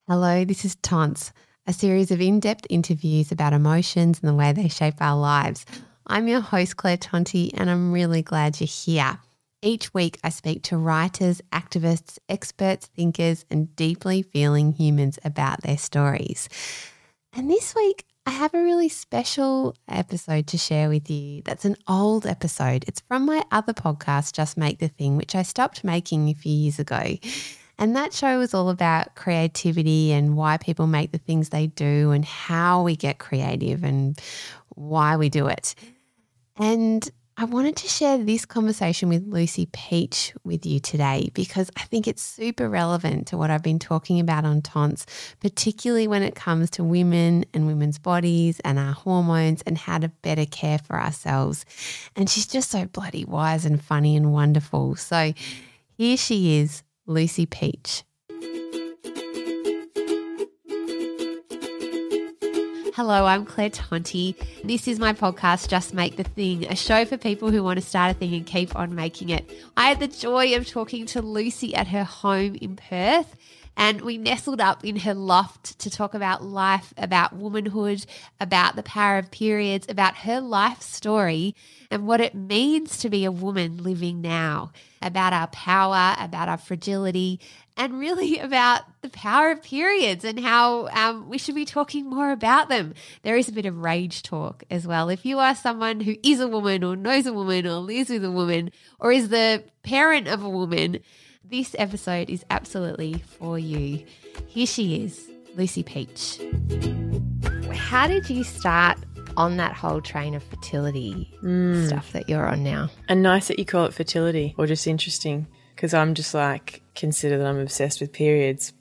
Hello, this is Tonts, a series of in-depth interviews about emotions and the way they shape our lives. I'm your host, Claire Tonti, and I'm really glad you're here. Each week I speak to writers, activists, experts, thinkers, and deeply feeling humans about their stories. And this week I have a really special episode to share with you. That's an old episode. It's from my other podcast, Just Make the Thing, which I stopped making a few years ago. And that show was all about creativity and why people make the things they do and how we get creative and why we do it. And I wanted to share this conversation with Lucy Peach with you today because I think it's super relevant to what I've been talking about on Tonts, particularly when it comes to women and women's bodies and our hormones and how to better care for ourselves. And she's just so bloody wise and funny and wonderful. So here she is, Lucy Peach. Hello, I'm Claire Tonti. This is my podcast, Just Make the Thing, a show for people who want to start a thing and keep on making it. I had the joy of talking to Lucy at her home in Perth, and we nestled up in her loft to talk about life, about womanhood, about the power of periods, about her life story and what it means to be a woman living now, about our power, about our fragility, and really about the power of periods and how we should be talking more about them. There is a bit of rage talk as well. If you are someone who is a woman or knows a woman or lives with a woman or is the parent of a woman, this episode is absolutely for you. Here she is, Lucy Peach. How did you start on that whole train of fertility stuff that you're on now? And nice that you call it fertility, or just interesting, because I'm just like, consider that I'm obsessed with periods.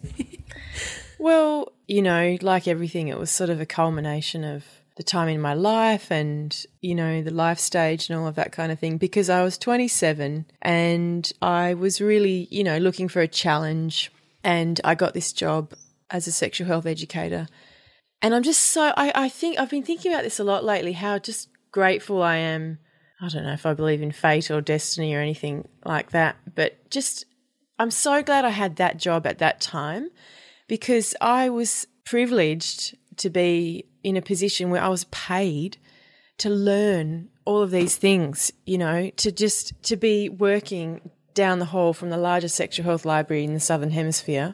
Well, you know, like everything, it was sort of a culmination of the time in my life and, you know, the life stage and all of that kind of thing, because I was 27 and I was really, you know, looking for a challenge, and I got this job as a sexual health educator. And I'm just so, I think I've been thinking about this a lot lately, how just grateful I am. I don't know if I believe in fate or destiny or anything like that, but just I'm so glad I had that job at that time, because I was privileged to be in a position where I was paid to learn all of these things, you know, to be working down the hall from the largest sexual health library in the Southern Hemisphere.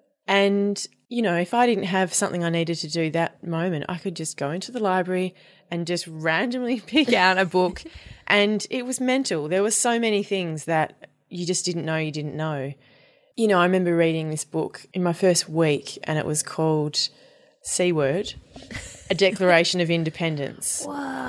And, you know, if I didn't have something I needed to do that moment, I could just go into the library and just randomly pick out a book. And it was mental. There were so many things that you just didn't know you didn't know. You know, I remember reading this book in my first week, and it was called C Word, A Declaration of Independence.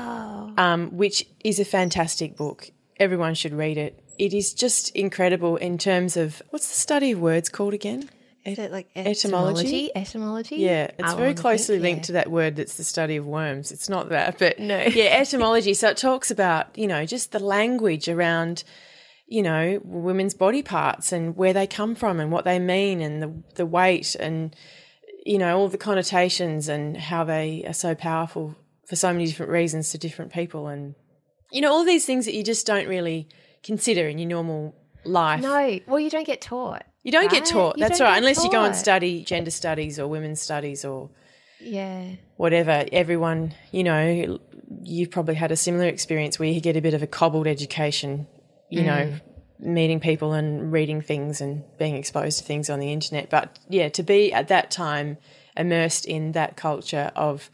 Wow. Which is a fantastic book. Everyone should read it. It is just incredible in terms of, what's the study of words called again? Is it like etymology? Etymology? Yeah, it's very closely linked to that word that's the study of worms. It's not that, but no. Yeah, etymology. So it talks about, you know, just the language around, you know, women's body parts and where they come from and what they mean and the weight and, you know, all the connotations and how they are so powerful for so many different reasons to different people, and, you know, all these things that you just don't really consider in your normal life. No, well, you don't get taught. You don't right? get taught. You That's don't right. get Unless taught. you go and study gender studies or women's studies or yeah, whatever. Everyone, you know, you've probably had a similar experience where you get a bit of a cobbled education, you know, meeting people and reading things and being exposed to things on the internet. But, yeah, to be at that time immersed in that culture of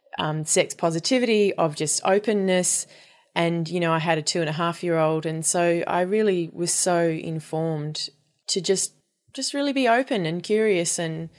sex positivity, of just openness. And, you know, I had a 2.5-year-old, and so I really was so informed to just really be open and curious, and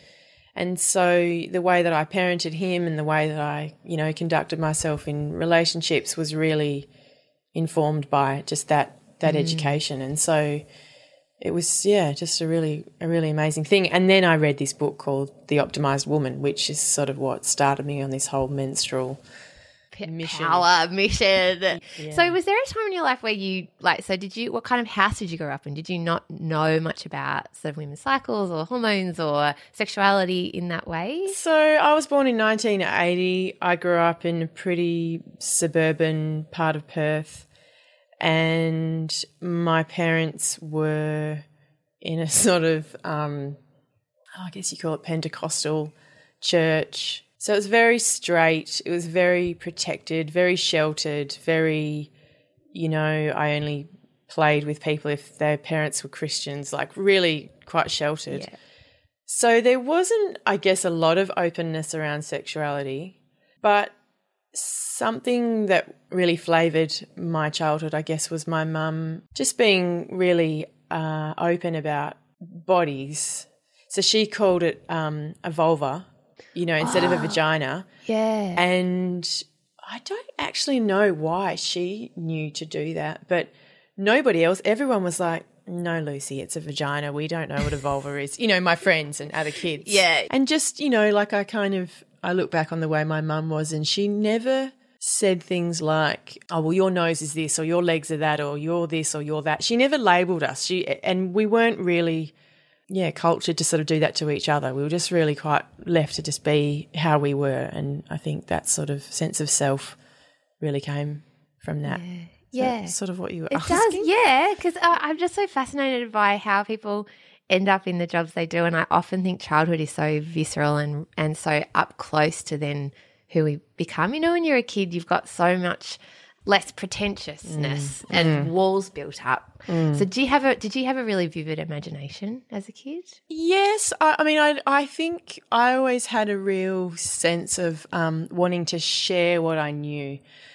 so the way that I parented him and the way that I, you know, conducted myself in relationships was really informed by just that education. And so it was, yeah, just a really amazing thing. And then I read this book called The Optimized Woman, which is sort of what started me on this whole menstrual mission. Power mission. Yeah. So was there a time in your life where you, like, so did you, what kind of house did you grow up in? Did you not know much about sort of women's cycles or hormones or sexuality in that way? So I was born in 1980. I grew up in a pretty suburban part of Perth, and my parents were in a sort of I guess you call it Pentecostal church. So it was very straight. It was very protected, very sheltered, very, I only played with people if their parents were Christians, like really quite sheltered. Yeah. So there wasn't, I guess, a lot of openness around sexuality, but something that really flavoured my childhood, I guess, was my mum just being really open about bodies. So she called it a vulva, instead of a vagina. Yeah. And I don't actually know why she knew to do that, but nobody else, everyone was like, no, Lucy, it's a vagina. We don't know what a vulva is. My friends and other kids. Yeah. And just, like I look back on the way my mum was, and she never said things like, oh, well, your nose is this, or your legs are that, or you're this, or you're that. She never labelled us. And we weren't really, cultured to sort of do that to each other. We were just really quite left to just be how we were. And I think that sort of sense of self really came from that. Yeah. So Yeah. that's sort of what you were It asking. does, yeah, because I'm just so fascinated by how people end up in the jobs they do, and I often think childhood is so visceral and so up close to then who we become. When you're a kid, you've got so much less pretentiousness and walls built up. So did you have a really vivid imagination as a kid? Yes. I think I always had a real sense of wanting to share what I knew.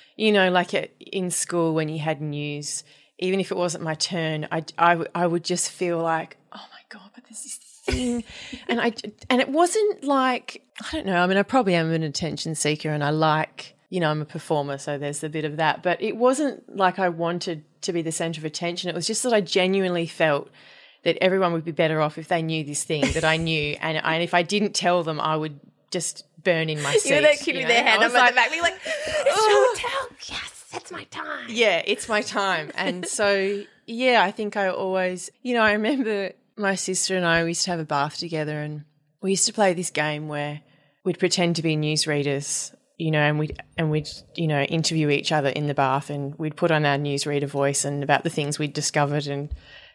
Like in school when you had news, even if it wasn't my turn, I would just feel like, oh my God, but there's this thing. and it wasn't like, I don't know, I probably am an attention seeker, and I like, I'm a performer, so there's a bit of that. But it wasn't like I wanted to be the centre of attention. It was just that I genuinely felt that everyone would be better off if they knew this thing that I knew. And if I didn't tell them, I would just burn in my seat. You're that kid with their hand up at the back being like, oh, tell. Yes, it's my time. Yeah, it's my time. And so, I think I always, I remember my sister and I, we used to have a bath together, and we used to play this game where we'd pretend to be newsreaders, and we'd interview each other in the bath, and we'd put on our newsreader voice and about the things we'd discovered. And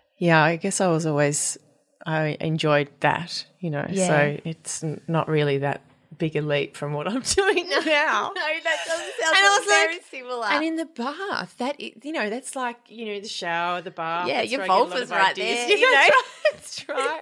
I guess I enjoyed that, so it's not really that big a leap from what I'm doing now. No, that doesn't sound very similar. And in the bath, that's like, the shower, the bath. Yeah, that's your where I get a lot vulva's of right ideas. there. That's right.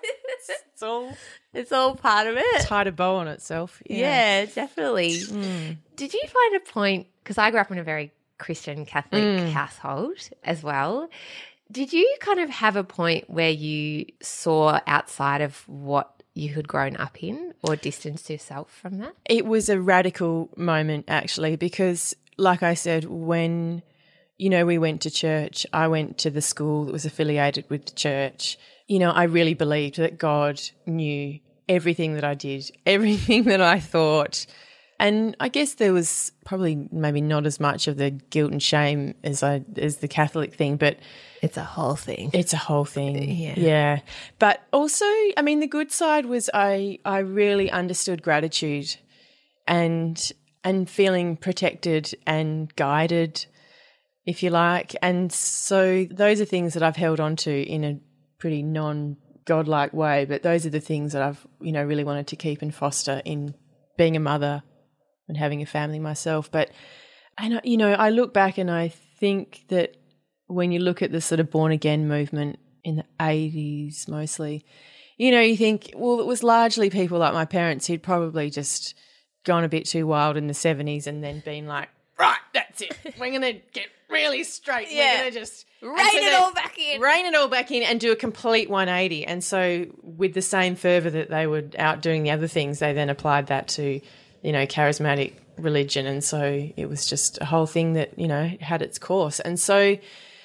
It's all part of it. Tied a bow on itself. Yeah, definitely. Did you find a point, because I grew up in a very Christian Catholic household as well, did you kind of have a point where you saw outside of what you had grown up in, or distanced yourself from that? It was a radical moment, actually, because like I said, when, we went to church, I went to the school that was affiliated with the church. I really believed that God knew everything that I did, everything that I thought. And I guess there was probably maybe not as much of the guilt and shame as the Catholic thing, but it's a whole thing. It's a whole thing. Yeah. But also, the good side was I really understood gratitude and feeling protected and guided, if you like. And so those are things that I've held on to in a pretty non-godlike way, but those are the things that I've, really wanted to keep and foster in being a mother and having a family myself. But, I look back and I think that when you look at the sort of born-again movement in the 80s mostly, you think, well, it was largely people like my parents who'd probably just gone a bit too wild in the 70s and then been like, right, that's it. We're going to get really straight. Yeah. We're going to just Rein it all back in and do a complete 180. And so with the same fervour that they were out doing the other things, they then applied that to, charismatic religion. And so it was just a whole thing that, had its course. And so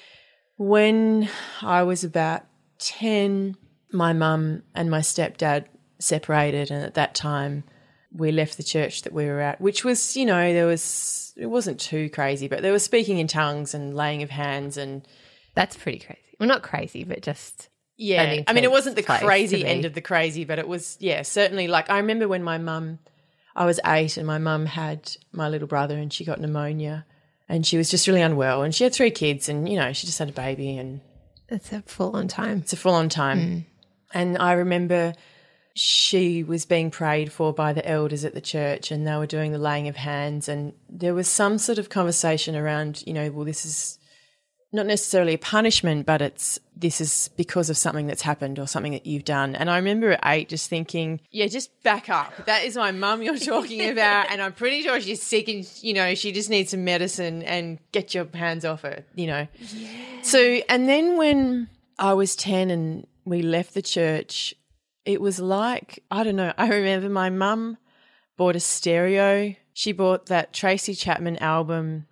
when I was about 10, my mum and my stepdad separated, and at that time we left the church that we were at, which was, it wasn't too crazy, but there was speaking in tongues and laying of hands, and that's pretty crazy. Well, not crazy, but just it wasn't the crazy end of the crazy, but it was, certainly. Like, I remember when I was 8 and my mum had my little brother, and she got pneumonia. And she was just really unwell, and she had 3 kids, and, she just had a baby. And it's a full-on time. It's a full-on time. And I remember she was being prayed for by the elders at the church, and they were doing the laying of hands, and there was some sort of conversation around, well, this is not necessarily a punishment, but this is because of something that's happened or something that you've done. And I remember at 8 just thinking, yeah, just back up. That is my mum you're talking about, and I'm pretty sure she's sick and, she just needs some medicine, and get your hands off her, Yeah. So, and then when I was 10 and we left the church, it was like, I don't know, I remember my mum bought a stereo. She bought that Tracy Chapman album,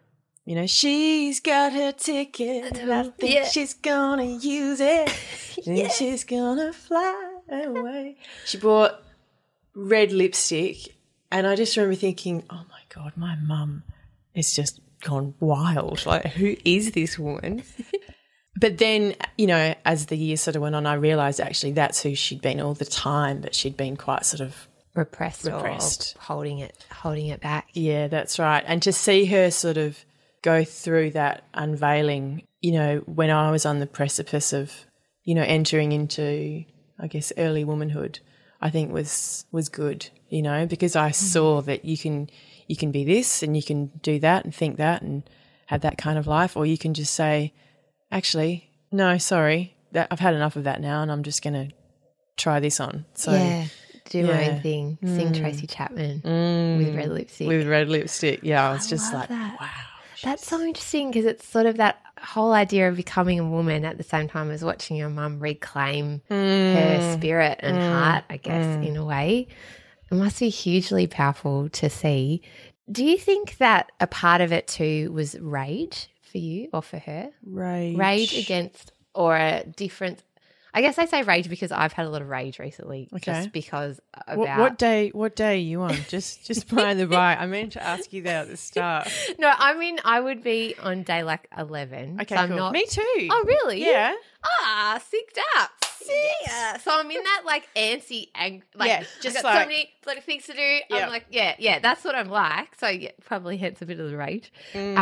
she's got her ticket and I think she's gonna use it and she's gonna fly away. She bought red lipstick, and I just remember thinking, oh my God, my mum has just gone wild. Like, who is this woman? But then, as the years sort of went on, I realised actually that's who she'd been all the time, but she'd been quite sort of repressed. Or holding it back. Yeah, that's right. And to see her sort of go through that unveiling, when I was on the precipice of, entering into, I guess, early womanhood, I think was good, because I saw that you can be this and you can do that and think that and have that kind of life, or you can just say, actually, no, sorry, that I've had enough of that now, and I'm just going to try this on. So do my own thing. Sing Tracy Chapman with red lipstick. With red lipstick, yeah. I was just like, that. Wow. That's so interesting, because it's sort of that whole idea of becoming a woman at the same time as watching your mum reclaim her spirit and heart, I guess, in a way. It must be hugely powerful to see. Do you think that a part of it too was rage for you or for her? Rage against, or a different, I guess I say rage because I've had a lot of rage recently, just because about what day are you on? Just by the by. I meant to ask you that at the start. No, I mean I would be on day like 11. Okay, so I'm cool. not. Me too. Oh, really? Yeah. Sicked up. Yeah. So I'm in that like antsy, just I've got like so many bloody things to do. Yeah. I'm like, yeah, that's what I'm like. So probably hence a bit of the rage.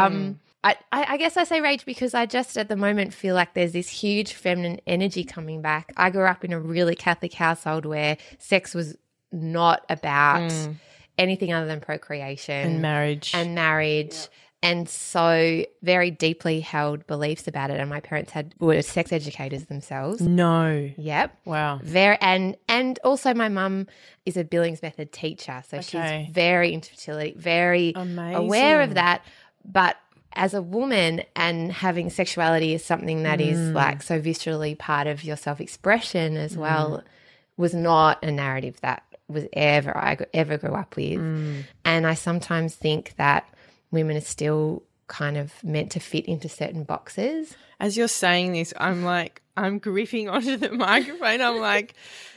I guess I say rage because I just at the moment feel like there's this huge feminine energy coming back. I grew up in a really Catholic household where sex was not about anything other than procreation and marriage. And so very deeply held beliefs about it. And my parents were sex educators themselves. No. Yep. Wow. And also my mum is a Billings method teacher. So she's very into fertility, very aware of that. But as a woman, and having sexuality is something that is like so viscerally part of your self-expression as well, was not a narrative that was I ever grew up with. And I sometimes think that women are still kind of meant to fit into certain boxes. As you're saying this, I'm gripping onto the microphone. I'm like,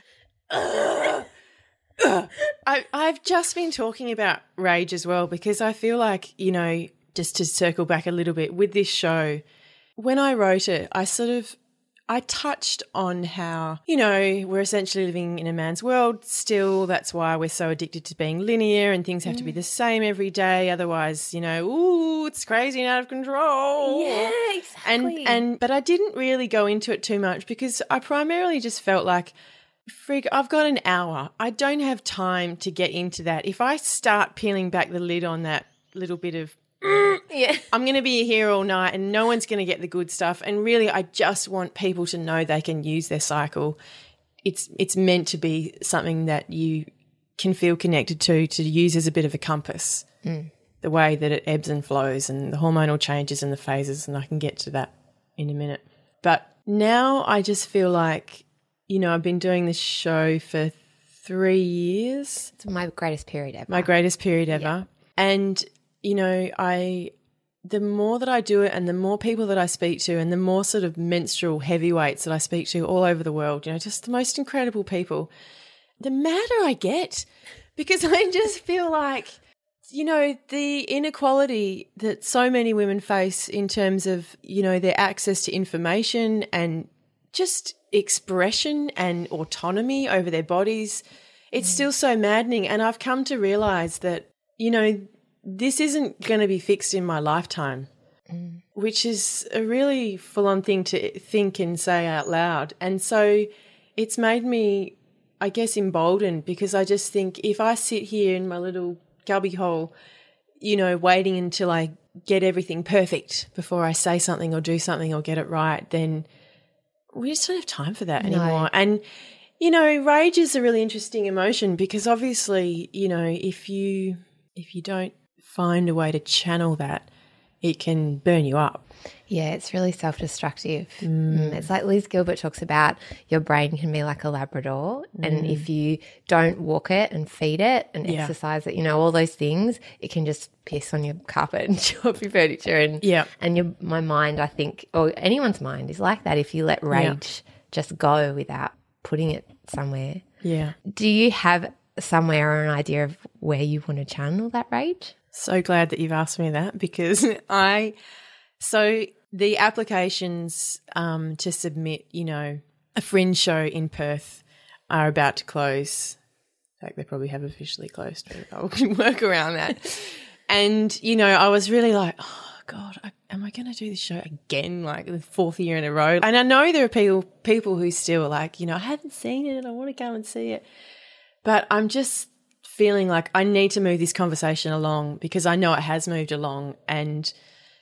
I've just been talking about rage as well, because I feel like, just to circle back a little bit with this show, when I wrote it, I touched on how, we're essentially living in a man's world still. That's why we're so addicted to being linear and things have to be the same every day. Otherwise, it's crazy and out of control. Yeah, exactly. But I didn't really go into it too much because I primarily just felt like, I've got an hour. I don't have time to get into that. If I start peeling back the lid on that little bit of I'm going to be here all night and no one's going to get the good stuff. And really, I just want people to know they can use their cycle. It's meant to be something that you can feel connected to use as a bit of a compass, the way that it ebbs and flows and the hormonal changes and the phases, and I can get to that in a minute. But now I just feel like, I've been doing this show for 3 years. It's my greatest period ever. Yeah. And the more that I do it and the more people that I speak to and the more sort of menstrual heavyweights that I speak to all over the world, just the most incredible people, the madder I get, because I just feel like, the inequality that so many women face in terms of, their access to information and just expression and autonomy over their bodies, it's still so maddening. And I've come to realise that, this isn't going to be fixed in my lifetime, which is a really full-on thing to think and say out loud. And so it's made me, I guess, emboldened, because I just think if I sit here in my little cubbyhole, you know, waiting until I get everything perfect before I say something or do something or get it right, then we just don't have time for that anymore. And, you know, rage is a really interesting emotion because obviously, you know, if you don't find a way to channel that, it can burn you up. Yeah, it's really self-destructive. It's like Liz Gilbert talks about your brain can be like a Labrador, and if you don't walk it and feed it and exercise it, you know, all those things, it can just piss on your carpet and chew up your furniture. And my mind, I think, or anyone's mind is like that if you let rage just go without putting it somewhere. Yeah. Do you have somewhere or an idea of where you want to channel that rage? So glad that you've asked me that because so the applications to submit, you know, a fringe show in Perth are about to close. In fact, they probably have officially closed, but I'll work around that. And, you know, I was really like, oh, God, am I going to do this show again, like the fourth year in a row? And I know there are people who still like, you know, I haven't seen it and I want to go and see it. But I'm just feeling like I need to move this conversation along because I know it has moved along and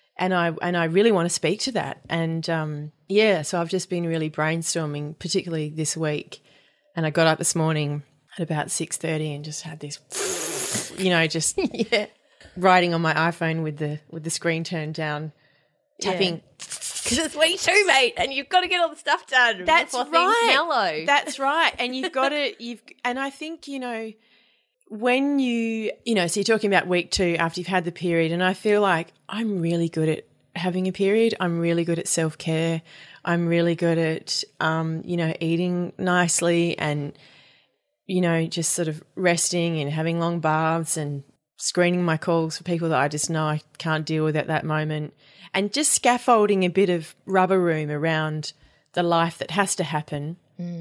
I really want to speak to that. And, so I've just been really brainstorming, particularly this week. And I got up this morning at about 6:30 and just had this, you know, just writing on my iPhone with the screen turned down, tapping. Because it's week 2, mate, and you've got to get all the stuff done. That's before right. Things mellow. That's right. And you've got to, and I think, you know, when you know, so you're talking about week 2 after you've had the period, and I feel like I'm really good at having a period. I'm really good at self-care. I'm really good at, you know, eating nicely and, you know, just sort of resting and having long baths and screening my calls for people that I just know I can't deal with at that moment, and just scaffolding a bit of rubber room around the life that has to happen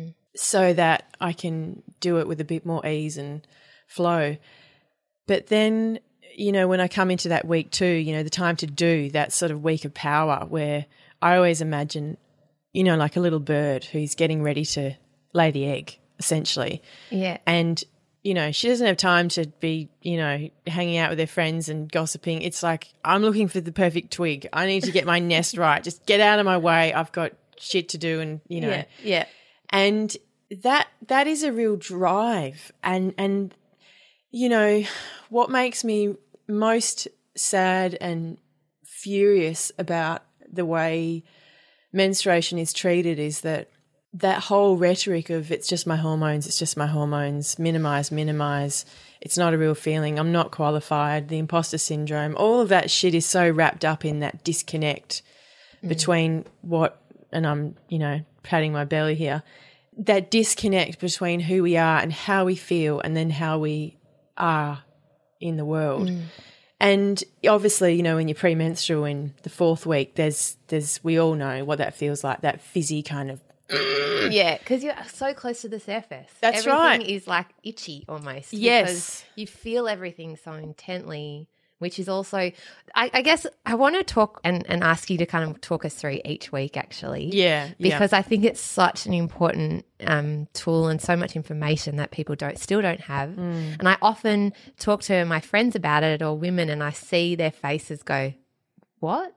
so that I can do it with a bit more ease and flow. But then, you know, when I come into that week 2, you know, the time to do that sort of week of power where I always imagine, you know, like a little bird who's getting ready to lay the egg, essentially. Yeah. And, you know, she doesn't have time to be, you know, hanging out with her friends and gossiping. It's like, I'm looking for the perfect twig. I need to get my nest right. Just get out of my way. I've got shit to do and, you know. Yeah. And that is a real drive. And you know, what makes me most sad and furious about the way menstruation is treated is that whole rhetoric of it's just my hormones, minimize, it's not a real feeling, I'm not qualified, the imposter syndrome, all of that shit is so wrapped up in that disconnect between what, and I'm, you know, patting my belly here, that disconnect between who we are and how we feel and then how we are in the world. And obviously, you know, when you're premenstrual in the 4th week, there's we all know what that feels like, that fizzy kind of yeah, because you're so close to the surface. That's right. Everything is like itchy almost. Yes. Because you feel everything so intently, which is also, I guess I want to talk and ask you to kind of talk us through each week actually. Yeah. Because I think it's such an important tool and so much information that people still don't have. And I often talk to my friends about it or women and I see their faces go, what?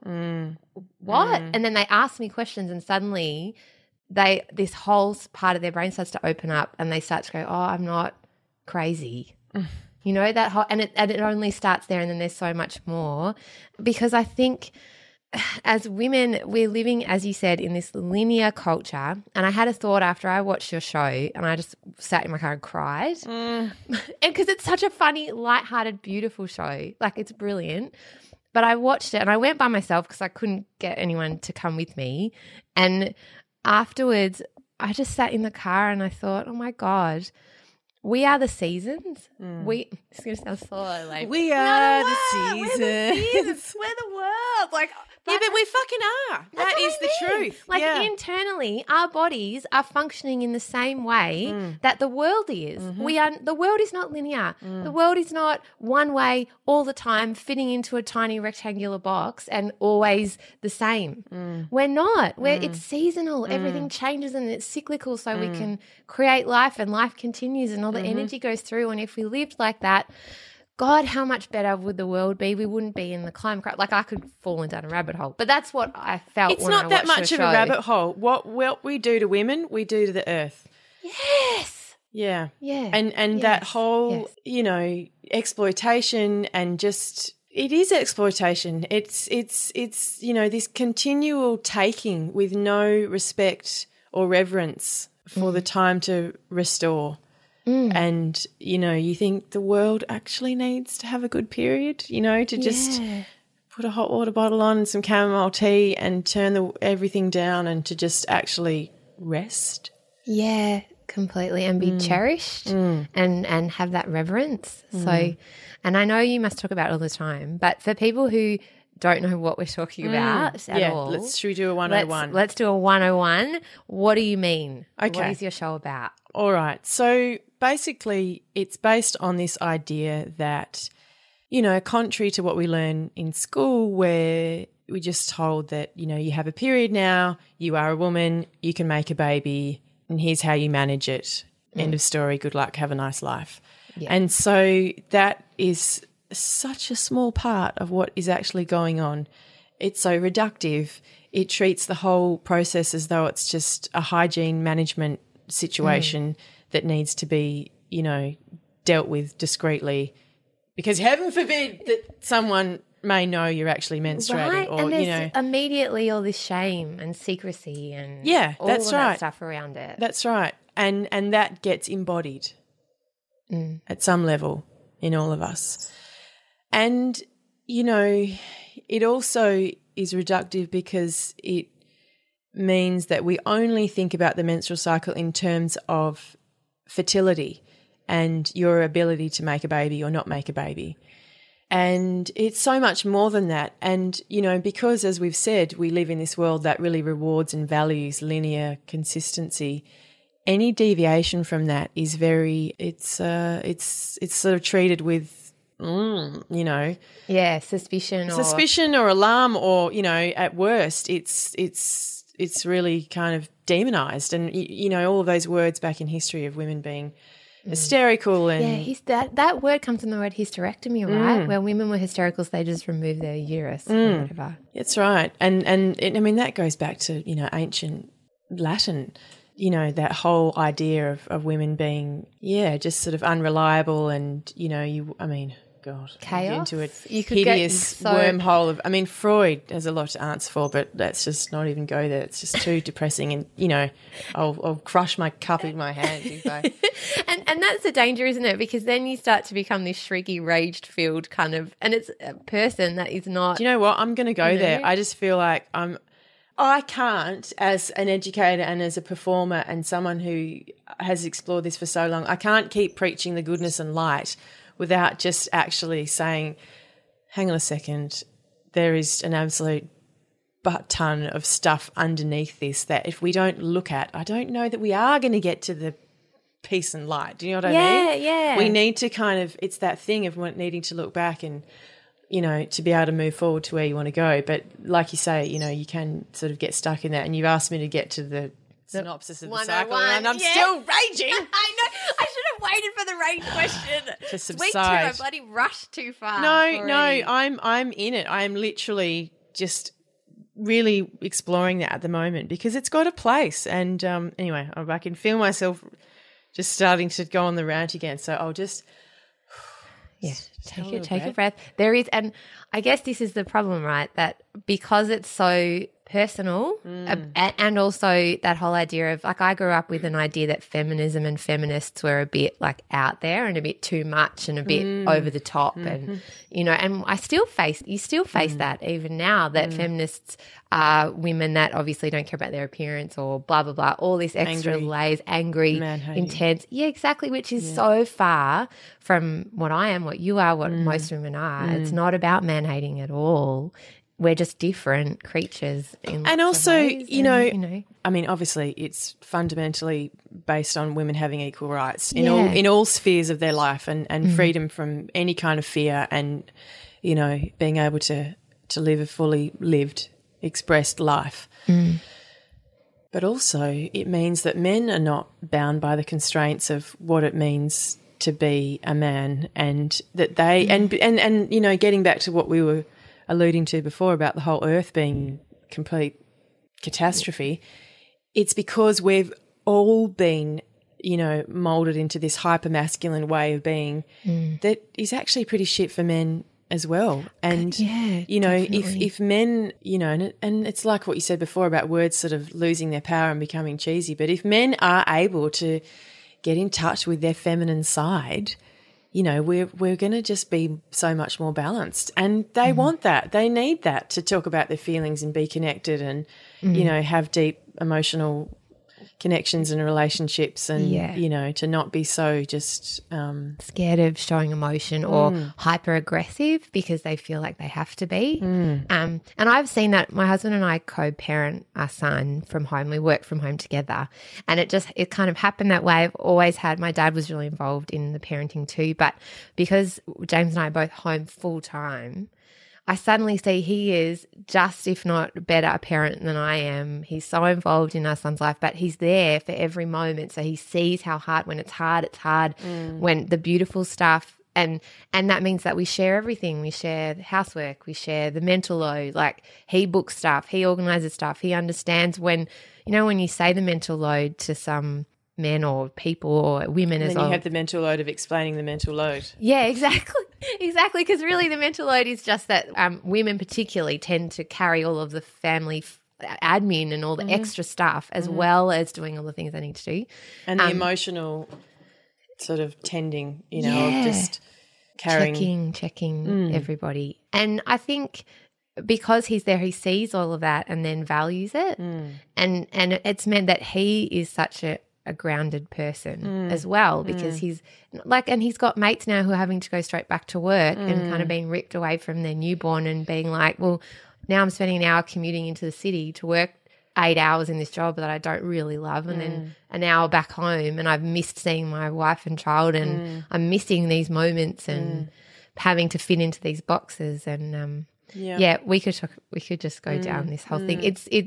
What? And then they ask me questions and suddenly this whole part of their brain starts to open up and they start to go, oh, I'm not crazy. You know, that whole, and it only starts there and then there's so much more because I think as women, we're living, as you said, in this linear culture. And I had a thought after I watched your show and I just sat in my car and cried. And because it's such a funny, lighthearted, beautiful show. Like it's brilliant. But I watched it and I went by myself because I couldn't get anyone to come with me. And afterwards, I just sat in the car and I thought, oh my God, we are the seasons. It's going to sound so like we are the seasons. We're the world. Like Yeah, but we fucking are. That is the truth. Like yeah. internally, our bodies are functioning in the same way that the world is. The world is not linear. The world is not one way all the time, fitting into a tiny rectangular box and always the same. We're not. It's seasonal. Everything changes and it's cyclical, so we can create life and life continues and all the energy goes through. And if we lived like that, God, how much better would the world be? We wouldn't be in the climate crap. Like I could fall down a rabbit hole, but that's what I felt. It's when not I that watched much your of a show. rabbit hole. What we do to women, we do to the earth. Yes. Yeah. Yeah. And that whole, exploitation and just it is exploitation. It's this continual taking with no respect or reverence for the time to restore. And, you think the world actually needs to have a good period, to just put a hot water bottle on and some chamomile tea and turn everything down and to just actually rest. Yeah, completely. And be cherished and have that reverence. So, and I know you must talk about it all the time, but for people who don't know what we're talking about at all. Should we do a 101? Let's do a 101. What do you mean? Okay. What is your show about? All right. So basically it's based on this idea that, contrary to what we learn in school where we're just told that, you have a period now, you are a woman, you can make a baby, and here's how you manage it. End of story. Good luck. Have a nice life. Yeah. And so that is such a small part of what is actually going on. It's so reductive. It treats the whole process as though it's just a hygiene management situation that needs to be, dealt with discreetly, because heaven forbid that someone may know you're actually menstruating, right? or and there's immediately all this shame and secrecy and all that's of right. that stuff around it. That's right, and that gets embodied at some level in all of us, and it also is reductive because it means that we only think about the menstrual cycle in terms of fertility and your ability to make a baby or not make a baby. And it's so much more than that. And, because as we've said, we live in this world that really rewards and values linear consistency, any deviation from that is it's sort of treated with, suspicion or alarm, or, at worst, it's really kind of demonized. And, all of those words back in history of women being hysterical and that word comes from the word hysterectomy, right? Where women were hysterical, so they just removed their uterus or whatever. That's right. And that goes back to, ancient Latin, that whole idea of women being, just sort of unreliable and, God, chaos. Into a hideous wormhole of. Freud has a lot to answer for, but let's just not even go there. It's just too depressing, and I'll crush my cup in my hand if I. and that's the danger, isn't it? Because then you start to become this shrieky, rage-filled kind of, and it's a person that is not. Do you know what? I'm going to go there. I just feel like I can't, as an educator and as a performer and someone who has explored this for so long, I can't keep preaching the goodness and light without just actually saying, hang on a second, there is an absolute butt ton of stuff underneath this that if we don't look at, I don't know that we are going to get to the peace and light. Do you know what I mean? Yeah. We need to it's that thing of needing to look back and, to be able to move forward to where you want to go. But like you say, you can sort of get stuck in that. And you've asked me to get to the synopsis of the cycle, and I'm still raging. I know. I should have waited for the rage question to subside. Week 2, I bloody rushed too far. No, I'm in it. I am literally just really exploring that at the moment because it's got a place. And anyway, I can feel myself just starting to go on the rant again. So I'll just take a breath. There is, and I guess this is the problem, right? That because it's so personal and also that whole idea of, like, I grew up with an idea that feminism and feminists were a bit like out there and a bit too much and a bit over the top and and you still face that even now, that feminists are women that obviously don't care about their appearance or blah blah blah, all this extra layers, angry, intense, exactly, which is so far from what I am, what you are, what most women are. It's not about man hating at all. we're just different creatures. And also, you know, I mean, obviously it's fundamentally based on women having equal rights in all spheres of their life and freedom from any kind of fear and, you know, being able to live a fully lived, expressed life. But also it means that men are not bound by the constraints of what it means to be a man, and that they and you know, getting back to what we were alluding to before about the whole earth being complete catastrophe, it's because we've all been, you know, moulded into this hyper masculine way of being that is actually pretty shit for men as well. And you know, if men, you know, and it's like what you said before about words sort of losing their power and becoming cheesy, but if men are able to get in touch with their feminine side, you know, we're going to just be so much more balanced. And they want that. They need that to talk about their feelings and be connected and, you know, have deep emotional connections and relationships and, you know, to not be so just scared of showing emotion or hyper aggressive because they feel like they have to be. And I've seen that. My husband and I co-parent our son from home. We work from home together, and it kind of happened that way. I've always had, my dad was really involved in the parenting too, but because James and I are both home full time, I suddenly see he is just, if not better, a parent than I am. He's so involved in our son's life, but he's there for every moment. So he sees how hard, when it's hard, when the beautiful stuff, and that means that we share everything. We share the housework, we share the mental load. Like, he books stuff, he organizes stuff, he understands when, you know, when you say the mental load to some men or people or women as well. Then you have the mental load of explaining the mental load. Yeah, exactly. Exactly, because really the mental load is just that women particularly tend to carry all of the family admin and all the extra stuff as well as doing all the things they need to do. And the emotional sort of tending, you know, of just carrying. Checking everybody. And I think because he's there, he sees all of that and then values it. And it's meant that he is such a grounded person as well, because he's like, and he's got mates now who are having to go straight back to work and kind of being ripped away from their newborn and being like, well, now I'm spending an hour commuting into the city to work 8 hours in this job that I don't really love, and then an hour back home, and I've missed seeing my wife and child, and I'm missing these moments and having to fit into these boxes. And we could just go down this whole thing.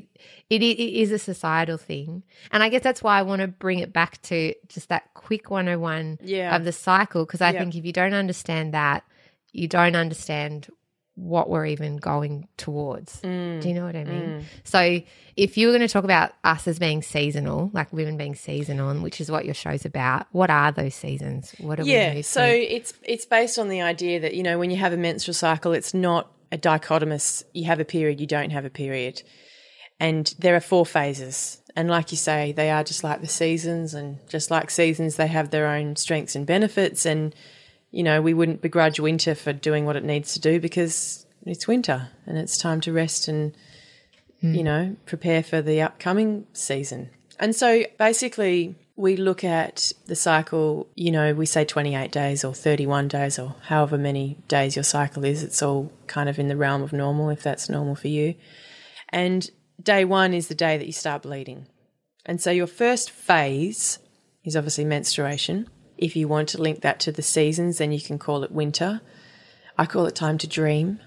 It is a societal thing, and I guess that's why I want to bring it back to just that quick 101 of the cycle, because I think if you don't understand that, you don't understand what we're even going towards. Do you know what I mean? So if you were going to talk about us as being seasonal, like women being seasonal, which is what your show's about, what are those seasons? What are we so it's based on the idea that, you know, when you have a menstrual cycle, it's not a dichotomous, you have a period, you don't have a period. And there are 4 phases. And like you say, they are just like the seasons, and just like seasons, they have their own strengths and benefits. And, you know, we wouldn't begrudge winter for doing what it needs to do, because it's winter and it's time to rest and, you know, prepare for the upcoming season. And so basically we look at the cycle, you know, we say 28 days or 31 days or however many days your cycle is. It's all kind of in the realm of normal, if that's normal for you. And day 1 is the day that you start bleeding. And so your first phase is obviously menstruation. If you want to link that to the seasons, then you can call it winter. I call it time to dream.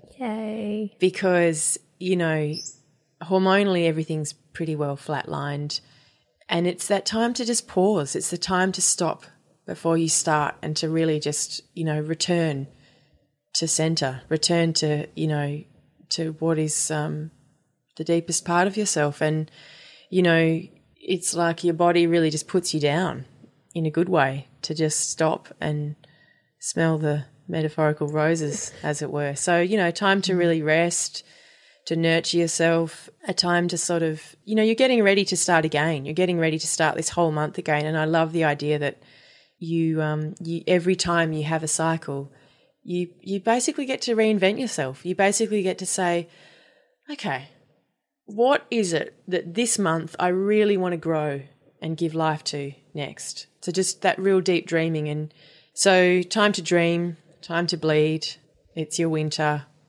Yay. Because, you know, hormonally everything's pretty well flatlined, and it's that time to just pause. It's the time to stop before you start, and to really just, you know, return to center, return to, you know, to what is the deepest part of yourself. And, you know, it's like your body really just puts you down in a good way, to just stop and smell the metaphorical roses, as it were. So, you know, time to really rest, to nurture yourself, a time to sort of, you know, you're getting ready to start again. You're getting ready to start this whole month again. And I love the idea that you every time you have a cycle, you basically get to reinvent yourself. You basically get to say, okay, what is it that this month I really want to grow and give life to next? So just that real deep dreaming. And so time to dream, time to bleed, it's your winter.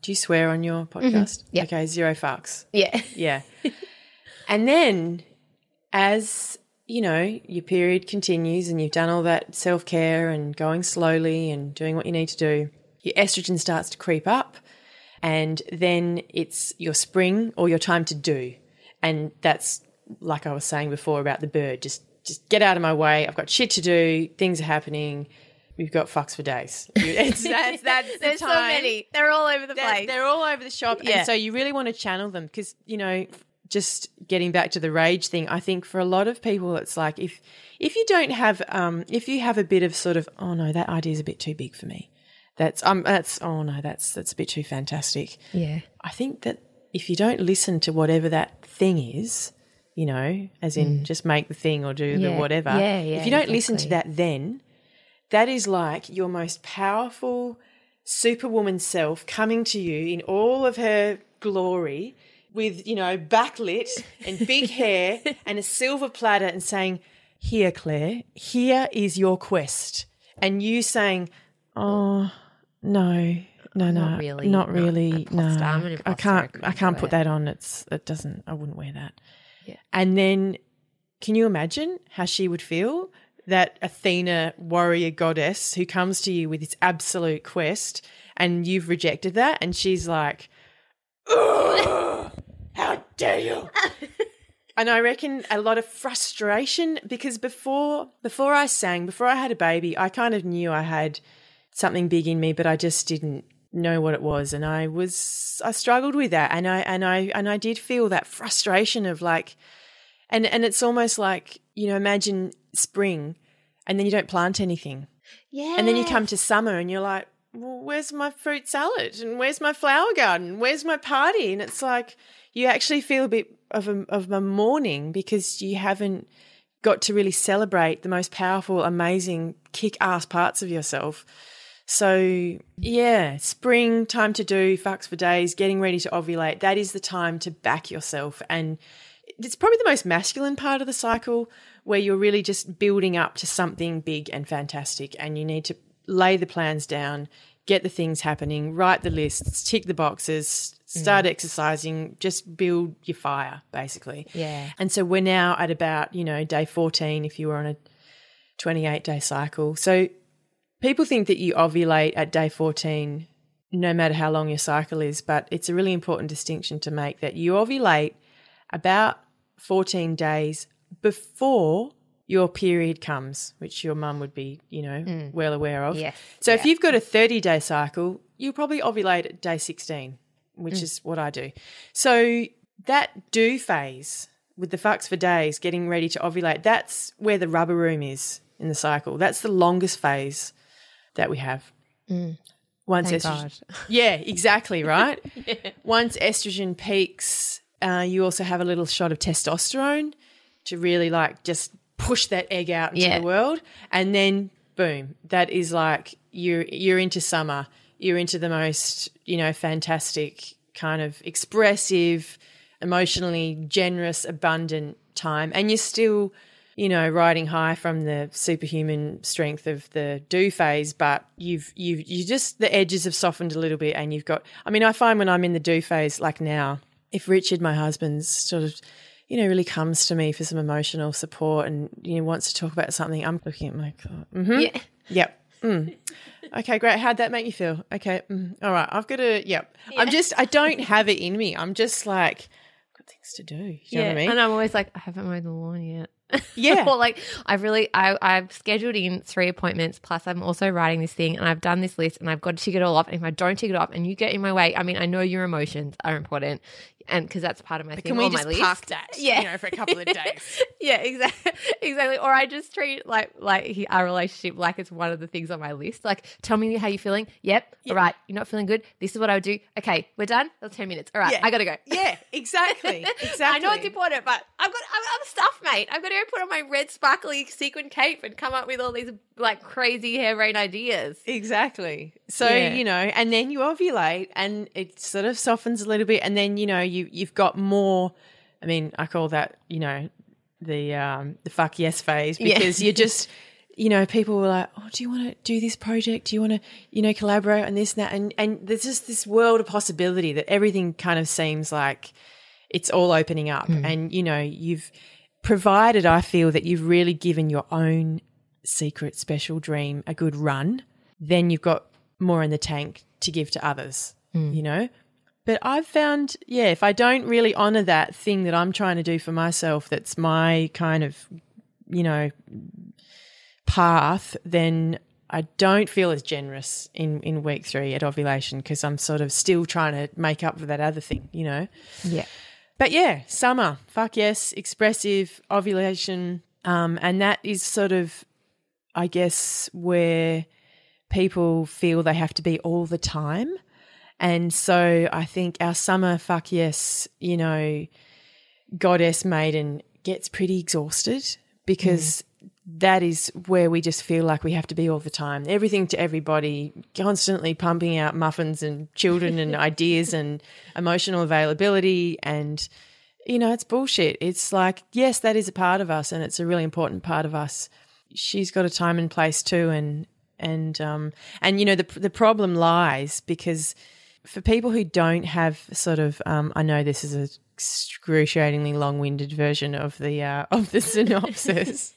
Do you swear on your podcast? Yeah. Okay, 0 fucks. Yeah. Yeah. And then as, you know, your period continues and you've done all that self-care and going slowly and doing what you need to do, your estrogen starts to creep up, and then it's your spring or your time to do. And that's, like I was saying before about the bird, just get out of my way. I've got shit to do. Things are happening. We've got fucks for days. That's the There's time. so many. They're all over the place. They're all over the shop. Yeah. And so you really want to channel them because, you know, just getting back to the rage thing, I think for a lot of people it's like if you don't have if you have a bit of sort of, oh no, that idea is a bit too big for me. That's oh no, that's a bit too fantastic. Yeah. I think that if you don't listen to whatever that thing is, you know, as in just make the thing or do the whatever. Yeah, if you don't listen to that, then that is like your most powerful superwoman self coming to you in all of her glory with, you know, backlit and big hair and a silver platter and saying, here, Claire, here is your quest. And you saying, oh, no, Not really. Not really. I'm an imposter. I can't put that on. I wouldn't wear that. Yeah. And then can you imagine how she would feel? That Athena warrior goddess who comes to you with this absolute quest and you've rejected that, and she's like, ugh, how dare you? And I reckon a lot of frustration because before I sang, before I had a baby, I kind of knew I had something big in me, but I just didn't know what it was, and I struggled with that, and I did feel that frustration of like, and it's almost like, you know, imagine spring, and then you don't plant anything, and then you come to summer, and you're like, well, where's my fruit salad, and where's my flower garden, where's my party, and it's like you actually feel a bit of a mourning because you haven't got to really celebrate the most powerful, amazing, kick-ass parts of yourself. So, yeah, spring, time to do, fucks for days, getting ready to ovulate, that is the time to back yourself. And it's probably the most masculine part of the cycle where you're really just building up to something big and fantastic, and you need to lay the plans down, get the things happening, write the lists, tick the boxes, start exercising, just build your fire, basically. Yeah. And so we're now at about, you know, day 14 if you were on a 28-day cycle. So people think that you ovulate at day 14 no matter how long your cycle is, but it's a really important distinction to make that you ovulate about 14 days before your period comes, which your mum would be, you know, well aware of. Yes. So if you've got a 30-day cycle, you'll probably ovulate at day 16, which is what I do. So that do phase with the fucks for days, getting ready to ovulate, that's where the rubber room is in the cycle. That's the longest phase that we have. Once Thank estrogen, God. yeah, exactly, right? Once estrogen peaks, you also have a little shot of testosterone to really like just push that egg out into the world, and then boom, that is like you're into summer. You're into the most, you know, fantastic kind of expressive, emotionally generous, abundant time, and you're still, you know, riding high from the superhuman strength of the do phase, but you just, the edges have softened a little bit, and you've got, I mean, I find when I'm in the do phase, like now, if Richard, my husband's sort of, you know, really comes to me for some emotional support and, you know, wants to talk about something, I'm looking at my God. Yeah. Yep. Okay, great. How'd that make you feel? Okay. All right. I've got to, yep. Yeah. I don't have it in me. I'm just like, I've got things to do. You know what I mean? And I'm always like, I haven't mowed the lawn yet. Yeah. Or like I've scheduled in 3 appointments, plus I'm also writing this thing, and I've done this list, and I've got to tick it all off. And if I don't tick it off and you get in my way, I mean, I know your emotions are important, and because that's part of my thing. Can we just park that? Yeah. You know, for a couple of days. Yeah, exactly. Or I just treat our relationship like it's one of the things on my list. Like, tell me how you're feeling. Yep. All right. You're not feeling good. This is what I would do. Okay, we're done. That's 10 minutes. All right. I got to go. Yeah, exactly. I know it's important, but I've got other stuff, mate. I've got to go put on my red sparkly sequin cape and come up with all these like crazy harebrained ideas. Exactly. So, you know, and then you ovulate and it sort of softens a little bit, and then, you know, you've got more, I mean, I call that, you know, the fuck yes phase, because you know, people were like, oh, do you want to do this project? Do you want to, you know, collaborate on this and that? And there's just this world of possibility that everything kind of seems like it's all opening up. And, you know, you've provided, I feel, that you've really given your own secret special dream a good run, then you've got more in the tank to give to others, you know. But I've found, yeah, if I don't really honour that thing that I'm trying to do for myself, that's my kind of, you know, path, then I don't feel as generous in week 3 at ovulation, because I'm sort of still trying to make up for that other thing, you know. Yeah. But yeah, summer, fuck yes, expressive, ovulation, and that is sort of, I guess, where people feel they have to be all the time. And so I think our summer, fuck yes, you know, goddess maiden gets pretty exhausted, because that is where we just feel like we have to be all the time. Everything to everybody, constantly pumping out muffins and children and ideas and emotional availability. And, you know, it's bullshit. It's like, yes, that is a part of us, and it's a really important part of us. She's got a time and place too. And you know, the problem lies because for people who don't have sort of, I know this is a excruciatingly long-winded version of the synopsis.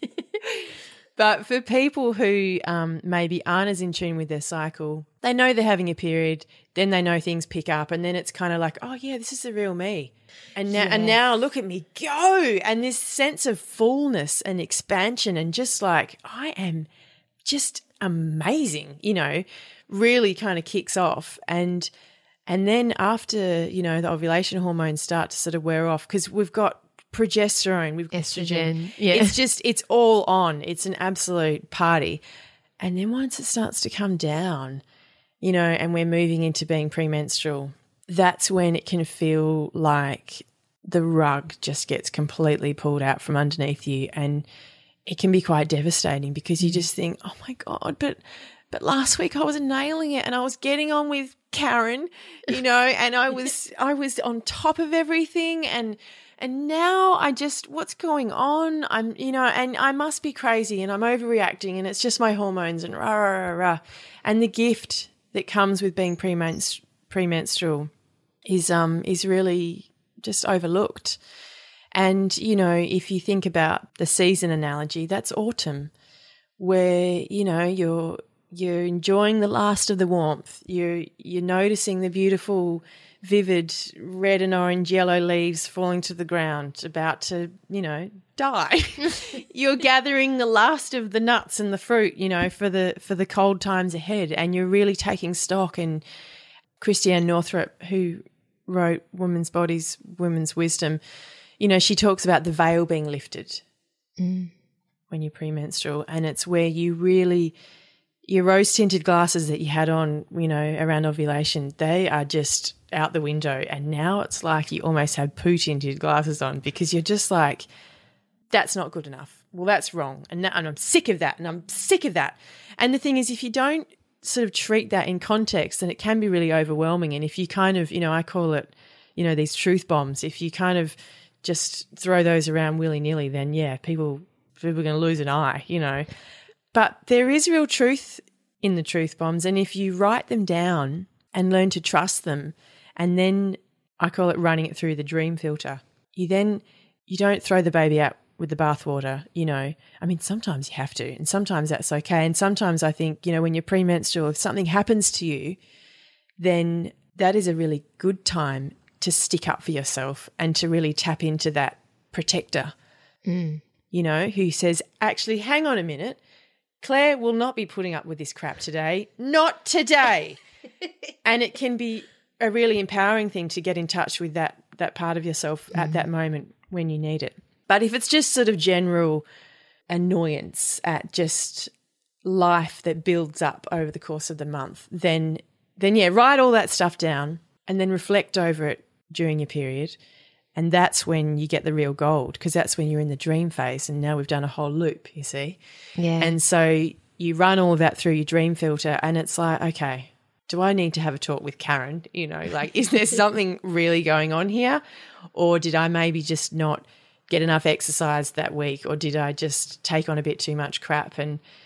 But for people who maybe aren't as in tune with their cycle, they know they're having a period, then they know things pick up, and then it's kind of like, oh yeah, this is the real me. And now look at me go. And this sense of fullness and expansion, and just like, I am just amazing, you know, really kind of kicks off. And then after, you know, the ovulation hormones start to sort of wear off, because we've got progesterone, we've got estrogen. Yeah. It's all on. It's an absolute party. And then once it starts to come down, you know, and we're moving into being premenstrual, that's when it can feel like the rug just gets completely pulled out from underneath you. And it can be quite devastating, because you just think, oh my God, but last week I was nailing it and I was getting on with Karen, you know, and I was on top of everything, and now I just, what's going on? I'm, you know, and I must be crazy and I'm overreacting and it's just my hormones and rah, rah, rah, rah. And the gift that comes with being premenstrual is really just overlooked. And, you know, if you think about the season analogy, that's autumn, where, you know, you're enjoying the last of the warmth. You're noticing the beautiful, vivid red and orange, yellow leaves falling to the ground, about to, you know, die. You're gathering the last of the nuts and the fruit, you know, for the cold times ahead, and you're really taking stock. And Christiane Northrup, who wrote Women's Bodies, Women's Wisdom, you know, she talks about the veil being lifted when you're premenstrual, and it's where you really, your rose-tinted glasses that you had on, you know, around ovulation, they are just out the window. And now it's like you almost have poo-tinted glasses on, because you're just like, that's not good enough. Well, that's wrong. And I'm sick of that, and I'm sick of that. And the thing is, if you don't sort of treat that in context, then it can be really overwhelming. And if you kind of, you know, I call it, you know, these truth bombs, if you kind of just throw those around willy-nilly, then, yeah, people are going to lose an eye, you know. But there is real truth in the truth bombs, and if you write them down and learn to trust them, and then I call it running it through the dream filter, you don't throw the baby out with the bathwater, you know. I mean, sometimes you have to, and sometimes that's okay. And sometimes I think, you know, when you're premenstrual, if something happens to you, then that is a really good time to stick up for yourself and to really tap into that protector, you know, who says, actually, hang on a minute, Claire will not be putting up with this crap today. Not today. And it can be a really empowering thing to get in touch with that part of yourself at that moment when you need it. But if it's just sort of general annoyance at just life that builds up over the course of the month, then yeah, write all that stuff down and then reflect over it during your period. And that's when you get the real gold, because that's when you're in the dream phase. And now we've done a whole loop, you see. Yeah. And so you run all of that through your dream filter, and it's like, okay, do I need to have a talk with Karen? You know, like, is there something really going on here? Or did I maybe just not get enough exercise that week? Or did I just take on a bit too much crap? And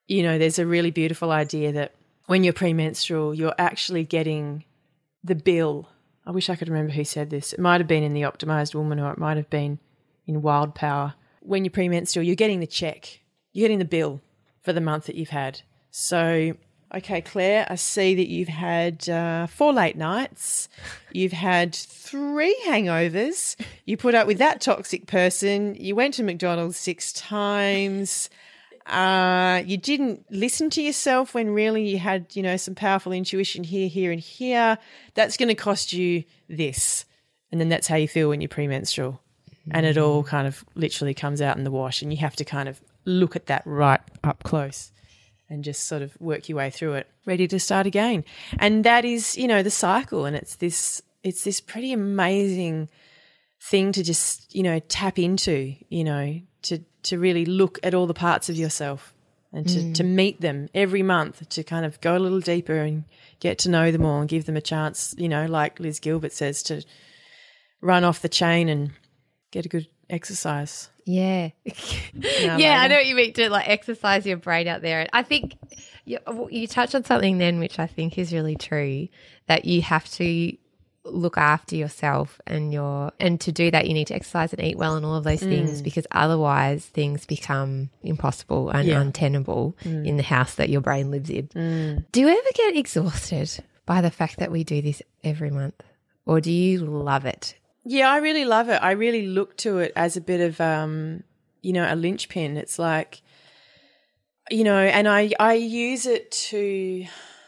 there's a really beautiful idea that when you're premenstrual, you're actually getting the bill. I wish I could remember who said this. It might have been in The Optimized Woman, or it might have been in Wild Power. When you're premenstrual, you're getting the check. You're getting the bill for the month that you've had. So, okay, Claire, I see that you've had 4 late nights. You've had 3 hangovers. You put up with that toxic person. You went to McDonald's 6 times. You didn't listen to yourself when really you had, some powerful intuition here, and here. That's going to cost you this. And then that's how you feel when you're premenstrual. And it all kind of literally comes out in the wash, and you have to kind of look at that right up close and just sort of work your way through it, ready to start again. And that is, the cycle, and it's this pretty amazing thing to just, tap into, to really look at all the parts of yourself and to meet them every month, to kind of go a little deeper and get to know them all and give them a chance, like Liz Gilbert says, to run off the chain and get a good exercise. Yeah. I know what you mean, to like exercise your brain out there. And I think you touched on something then which I think is really true, that you have to look after yourself and to do that you need to exercise and eat well and all of those things, because otherwise things become impossible and untenable in the house that your brain lives in. Do you ever get exhausted by the fact that we do this every month, or do you love it? Yeah, I really love it. I really look to it as a bit of, a linchpin. It's like, and I use it to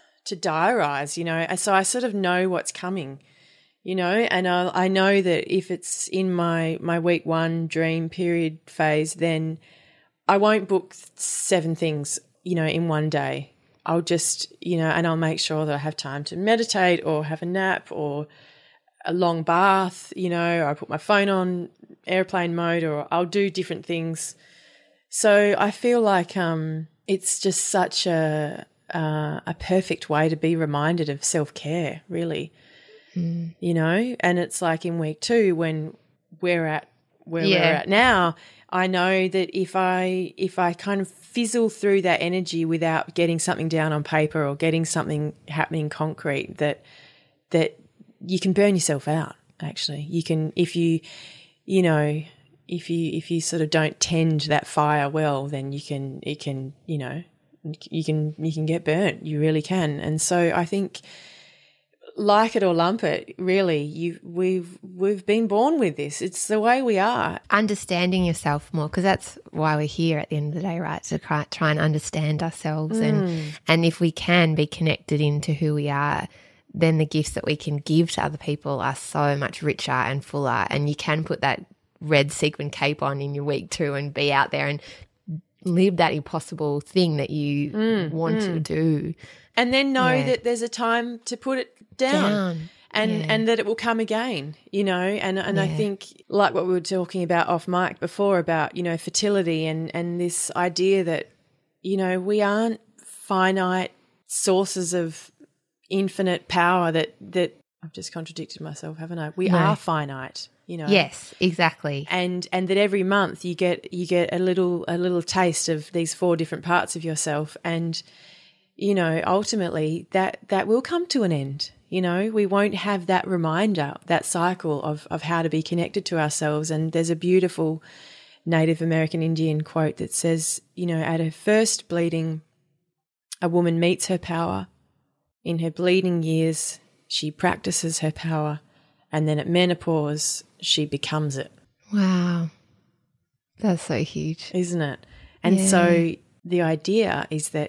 diarise, so I sort of know what's coming, and I know that if it's in my week 1 dream period phase, then I won't book 7 things, in one day. I'll just, and I'll make sure that I have time to meditate or have a nap or a long bath, or I put my phone on airplane mode, or I'll do different things. So I feel like it's just such a perfect way to be reminded of self-care, really, and it's like in week 2 when we're at where we're at now, I know that if I kind of fizzle through that energy without getting something down on paper or getting something happening concrete, that you can burn yourself out. Actually, you can, if you sort of don't tend that fire well, then you can get burnt. You really can. And so I think, like it or lump it, really, we've been born with this. It's the way we are. Understanding yourself more, because that's why we're here at the end of the day, right? To try and understand ourselves, and if we can be connected into who we are, then the gifts that we can give to other people are so much richer and fuller. And you can put that red sequin cape on in your week 2 and be out there and live that impossible thing that you want to do. And then know that there's a time to put it down. And that it will come again, and I think, like what we were talking about off mic before about, fertility and this idea that, we aren't finite sources of infinite power, that I've just contradicted myself, haven't I? We are finite, Yes, exactly. And that every month you get a little taste of these 4 different parts of yourself, and ultimately that will come to an end. We won't have that reminder, that cycle of how to be connected to ourselves. And there's a beautiful Native American Indian quote that says, at her first bleeding, a woman meets her power. In her bleeding years, she practices her power, and then at menopause, she becomes it. Wow. That's so huge. Isn't it? And so the idea is that,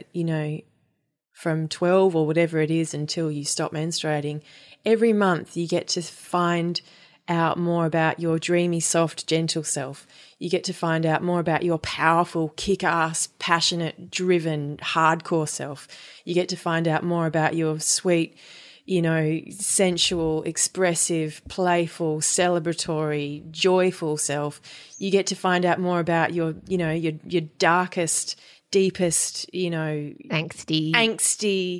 from 12 or whatever it is until you stop menstruating, every month you get to find out more about your dreamy, soft, gentle self. You get to find out more about your powerful, kick-ass, passionate, driven, hardcore self. You get to find out more about your sweet, sensual, expressive, playful, celebratory, joyful self. You get to find out more about your darkest, deepest, angsty,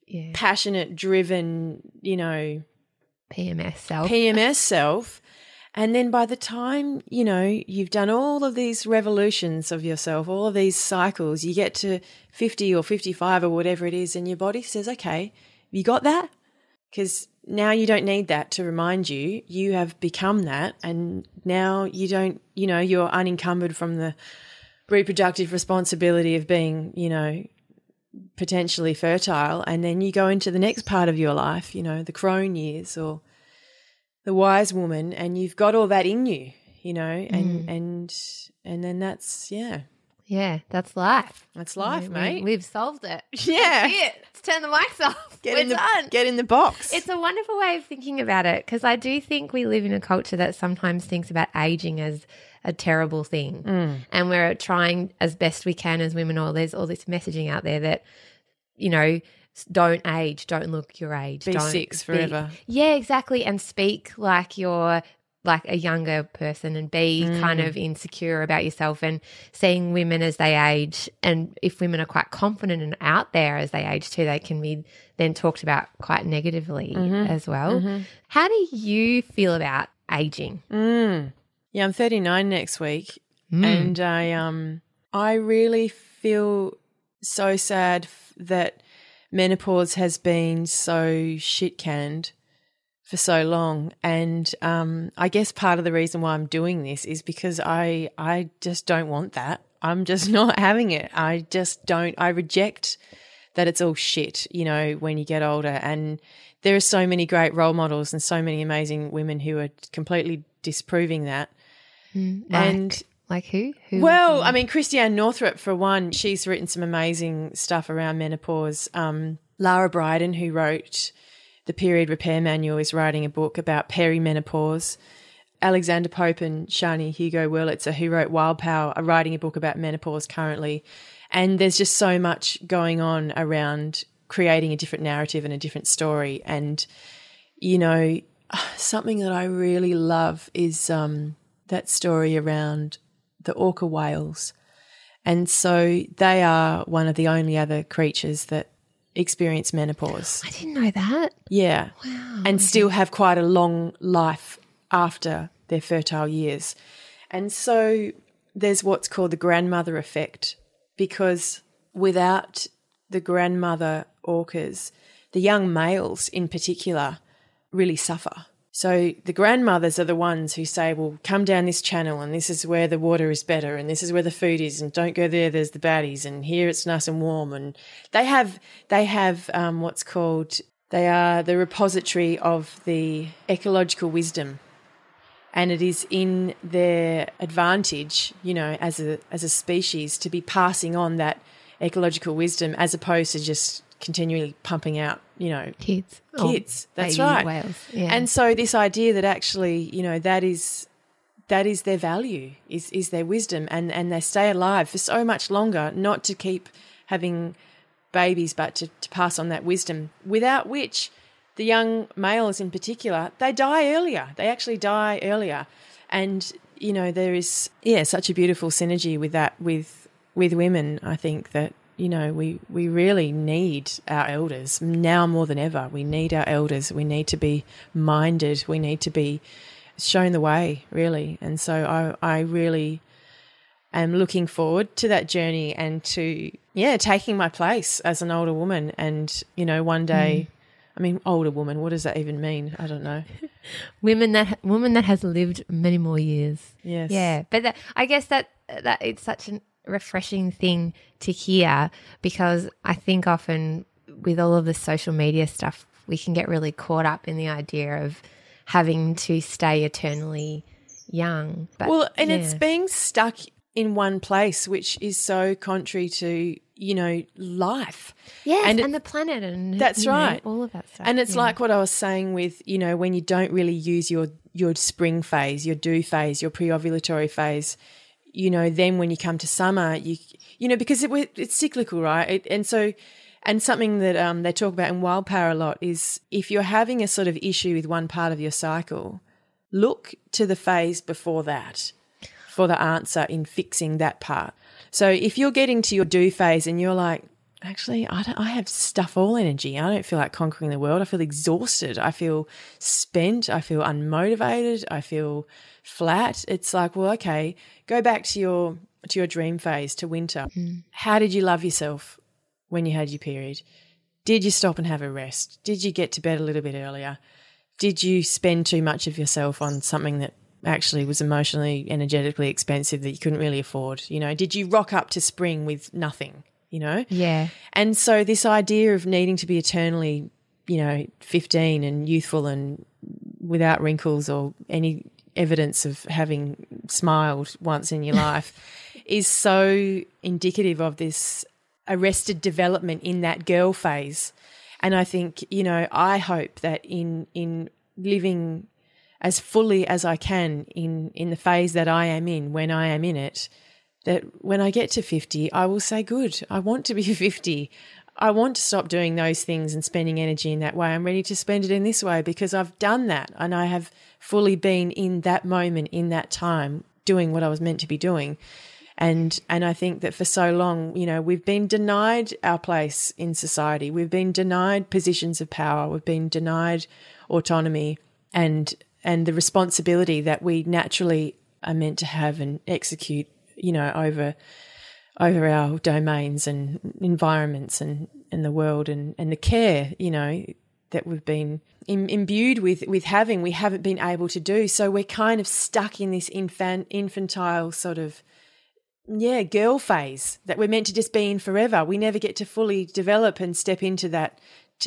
passionate, driven, PMS self. And then by the time, you know, you've done all of these revolutions of yourself, all of these cycles, you get to 50 or 55 or whatever it is, and your body says, okay, you got that? Because now you don't need that to remind you. You have become that, and now you don't, you know, you're unencumbered from the reproductive responsibility of being, you know, potentially fertile, and then you go into the next part of your life, you know, the crone years or the wise woman, and you've got all that in you, you know, and then that's that's life. That's life, mate. We've solved it. Yeah, That's it. Let's turn the mics off. We're done. Get in the box. It's a wonderful way of thinking about it, because I do think we live in a culture that sometimes thinks about aging as a terrible thing, and we're trying as best we can as women. Or there's all this messaging out there that, you know, don't age, don't look your age, Be don't 6 forever. Yeah, exactly, and speak like you're like a younger person, and be kind of insecure about yourself, and seeing women as they age. And if women are quite confident and out there as they age too, they can be then talked about quite negatively as well. How do you feel about aging? Yeah, I'm 39 next week, and I really feel so sad that menopause has been so shit-canned for so long. And I guess part of the reason why I'm doing this is because I just don't want that. I'm just not having it. I just don't. I reject that it's all shit, you know, when you get older. And there are so many great role models and so many amazing women who are completely disproving that. Like who? Well, I mean, Christiane Northrup, for one, she's written some amazing stuff around menopause. Lara Briden, who wrote The Period Repair Manual, is writing a book about perimenopause. Alexander Pope and Shani Hugo Wurlitzer, who wrote Wild Power, are writing a book about menopause currently. And there's just so much going on around creating a different narrative and a different story. And, you know, something that I really love is that story around the orca whales. And so they are one of the only other creatures that experience menopause. I didn't know that. Yeah. Wow. And still have quite a long life after their fertile years. And so there's what's called the grandmother effect, because without the grandmother orcas, the young males in particular really suffer. So the grandmothers are the ones who say, well, come down this channel and this is where the water is better and this is where the food is, and don't go there, there's the baddies, and here it's nice and warm. And they have what's called, they are the repository of the ecological wisdom, and it is in their advantage, you know, as a species, to be passing on that ecological wisdom as opposed to just continually pumping out, you know, kids. That's right. Whales. Yeah. And so this idea that actually, you know, that is their value, is their wisdom, and they stay alive for so much longer, not to keep having babies, but to pass on that wisdom, without which the young males in particular, they die earlier. They actually die earlier. And, you know, there is, such a beautiful synergy with that, with women. I think that, you know, we really need our elders now more than ever. We need our elders. We need to be minded. We need to be shown the way, really. And so I really am looking forward to that journey and to, taking my place as an older woman. And, you know, one day, I mean, older woman, what does that even mean? I don't know. Woman that has lived many more years. Yes. Yeah. But I guess that it's such a refreshing thing to hear, because I think often with all of the social media stuff, we can get really caught up in the idea of having to stay eternally young. But, it's being stuck in one place, which is so contrary to, you know, life. Yes, and the planet, and that's right, all of that stuff. And it's like what I was saying with, you know, when you don't really use your spring phase, your dew phase, your pre-ovulatory phase, you know, then when you come to summer, you know, because it's cyclical, right? And something that they talk about in Wild Power a lot is, if you're having a sort of issue with one part of your cycle, look to the phase before that for the answer in fixing that part. So if you're getting to your dew phase and you're like, actually, I have stuff all energy. I don't feel like conquering the world. I feel exhausted. I feel spent. I feel unmotivated. I feel flat. It's like, well, okay, go back to your dream phase, to winter. How did you love yourself when you had your period? Did you stop and have a rest? Did you get to bed a little bit earlier? Did you spend too much of yourself on something that actually was emotionally, energetically expensive that you couldn't really afford? You know, did you rock up to spring with nothing, you know? Yeah. And so this idea of needing to be eternally, 15 and youthful and without wrinkles or any evidence of having smiled once in your life is so indicative of this arrested development in that girl phase. And I think, I hope that in living as fully as I can in the phase that I am in, when I am in it, that when I get to 50, I will say, good, I want to be 50. I want to stop doing those things and spending energy in that way. I'm ready to spend it in this way because I've done that and I have fully been in that moment, in that time, doing what I was meant to be doing. And I think that for so long, we've been denied our place in society. We've been denied positions of power. We've been denied autonomy and the responsibility that we naturally are meant to have and execute, over our domains and environments and the world and the care, that we've been imbued with having, we haven't been able to do. So we're kind of stuck in this infantile sort of, girl phase that we're meant to just be in forever. We never get to fully develop and step into that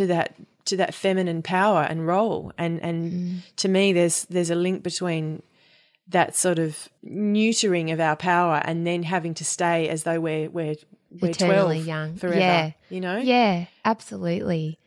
feminine power and role. And to me, there's a link between that sort of neutering of our power and then having to stay as though we're eternally 12 young forever. Yeah. Yeah, absolutely.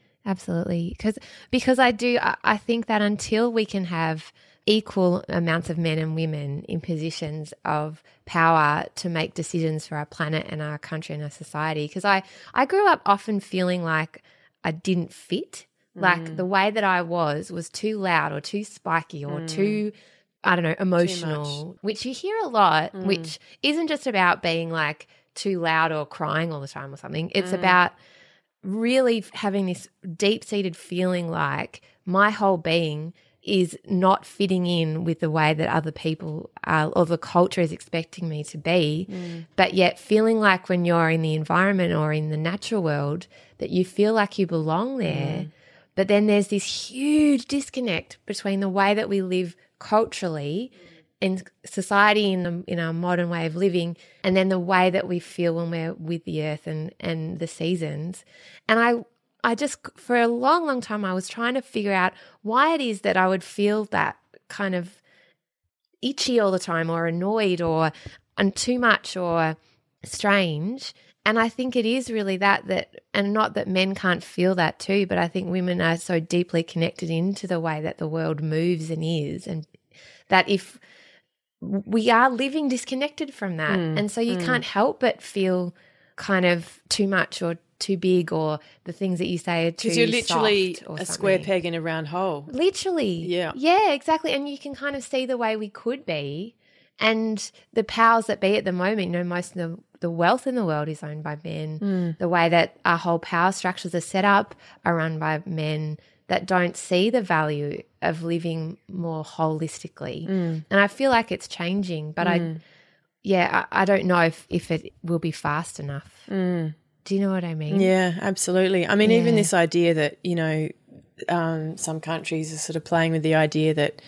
Because I think that until we can have equal amounts of men and women in positions of power to make decisions for our planet and our country and our society, because I grew up often feeling like I didn't fit, like the way that I was too loud or too spiky or too, I don't know, emotional, which you hear a lot, which isn't just about being like too loud or crying all the time or something. It's about really having this deep-seated feeling like my whole being is not fitting in with the way that other people or the culture is expecting me to be, but yet feeling like when you're in the environment or in the natural world that you feel like you belong there. But then there's this huge disconnect between the way that we live culturally in society, in our modern way of living, and then the way that we feel when we're with the earth and the seasons. And I just, for a long, long time, I was trying to figure out why it is that I would feel that kind of itchy all the time or annoyed and too much or strange. And I think it is really that, and not that men can't feel that too, but I think women are so deeply connected into the way that the world moves and is, and that if we are living disconnected from that. And so you can't help but feel kind of too much or too big, or the things that you say are too soft. Because you're literally or a square peg in a round hole. Literally. Yeah. Yeah, exactly. And you can kind of see the way we could be, and the powers that be at the moment. Most of the wealth in the world is owned by men. The way that our whole power structures are set up are run by men that don't see the value of living more holistically. And I feel like it's changing, but I don't know if it will be fast enough. Do you know what I mean? Yeah, absolutely. I mean, even this idea that, some countries are sort of playing with the idea that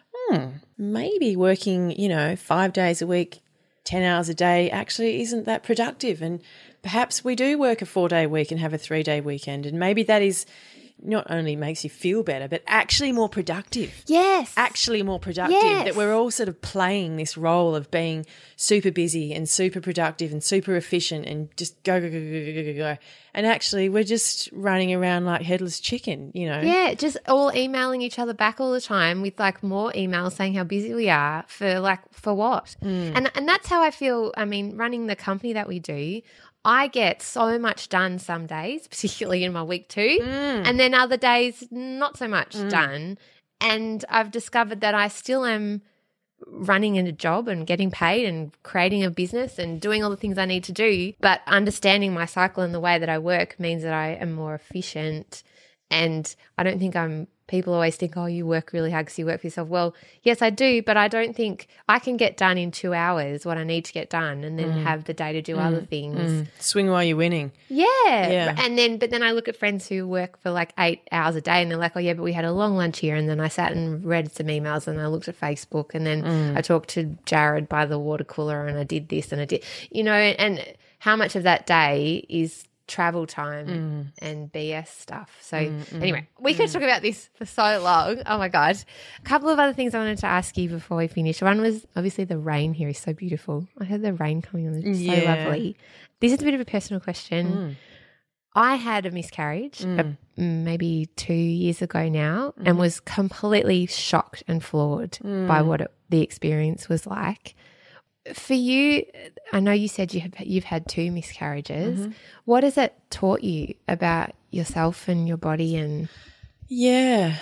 maybe working, 5 days a week, 10 hours a day actually isn't that productive. And perhaps we do work a 4-day week and have a 3-day weekend. And maybe that is not only makes you feel better, but actually more productive. Yes. Actually more productive. Yes. That we're all sort of playing this role of being super busy and super productive and super efficient and just go. And actually we're just running around like headless chicken, Yeah, just all emailing each other back all the time with like more emails saying how busy we are for what? And that's how I feel, running the company that we do. I get so much done some days, particularly in my week 2, and then other days not so much done. And I've discovered that I still am running in a job and getting paid and creating a business and doing all the things I need to do. But understanding my cycle and the way that I work means that I am more efficient. And I don't think people always think, oh, you work really hard because you work for yourself. Well, yes, I do, but I don't think I can get done in 2 hours what I need to get done and then have the day to do other things. Swing while you're winning. Yeah. But then I look at friends who work for like 8 hours a day and they're like, oh, yeah, but we had a long lunch here. And then I sat and read some emails and I looked at Facebook and then I talked to Jared by the water cooler and I did this and I did, and how much of that day is travel time and BS stuff. So anyway, we could talk about this for so long. Oh my God. A couple of other things I wanted to ask you before we finish. One was obviously the rain here is so beautiful. I heard the rain coming on. It's so lovely. This is a bit of a personal question. I had a miscarriage maybe 2 years ago now and was completely shocked and floored by what the experience was like. For you, I know you said you've had 2 miscarriages. What has it taught you about yourself and your body? And yeah,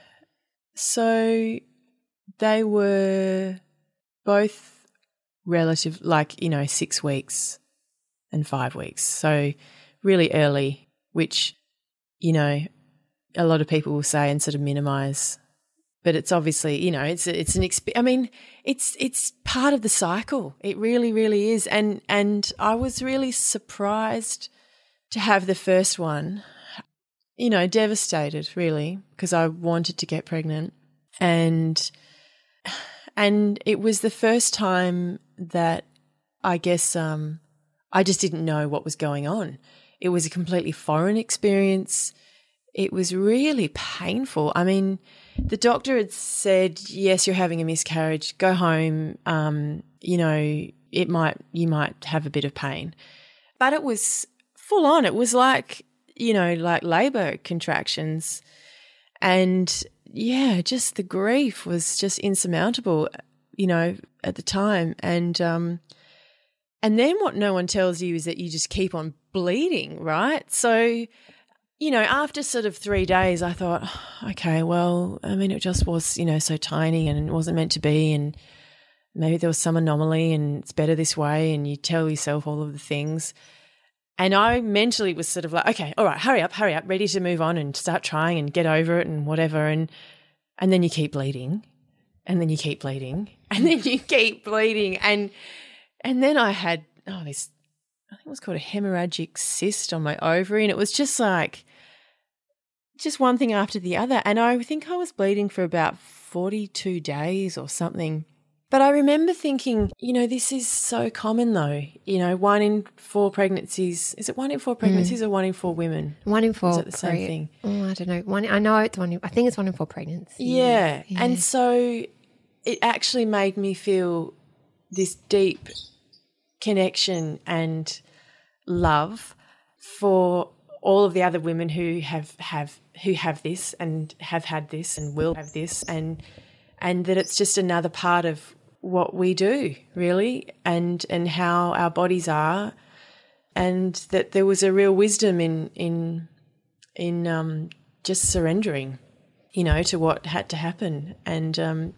so they were both relative, 6 weeks and 5 weeks. So really early, which a lot of people will say and sort of minimise. But it's obviously, it's part of the cycle. It really, really is. And I was really surprised to have the first one, devastated really, because I wanted to get pregnant. And it was the first time that I guess I just didn't know what was going on. It was a completely foreign experience. It was really painful. I mean, the doctor had said, yes, you're having a miscarriage, go home, you might have a bit of pain. But it was full on. It was like labour contractions. And, yeah, just the grief was just insurmountable, at the time. And then what no one tells you is that you just keep on bleeding, right? So after sort of 3 days, I thought, okay, well, I mean, it just was, so tiny and it wasn't meant to be, and maybe there was some anomaly and it's better this way, and you tell yourself all of the things. And I mentally was sort of like, okay, all right, hurry up, ready to move on and start trying and get over it and whatever. And then you keep bleeding, and then you keep bleeding, and then you keep bleeding. And then I had, this, I think it was called a hemorrhagic cyst on my ovary, and it was just like, just one thing after the other. And I think I was bleeding for about 42 days or something. But I remember thinking, this is so common though. 1 in 4 pregnancies. Is it 1 in 4 pregnancies or 1 in 4 women? 1 in 4. Is it the same thing? Oh, I don't know. I know it's I think it's 1 in 4 pregnancies. Yeah. And so it actually made me feel this deep connection and love for all of the other women who have this and have had this and will have this, and that it's just another part of what we do, really, and how our bodies are, and that there was a real wisdom in just surrendering, to what had to happen. And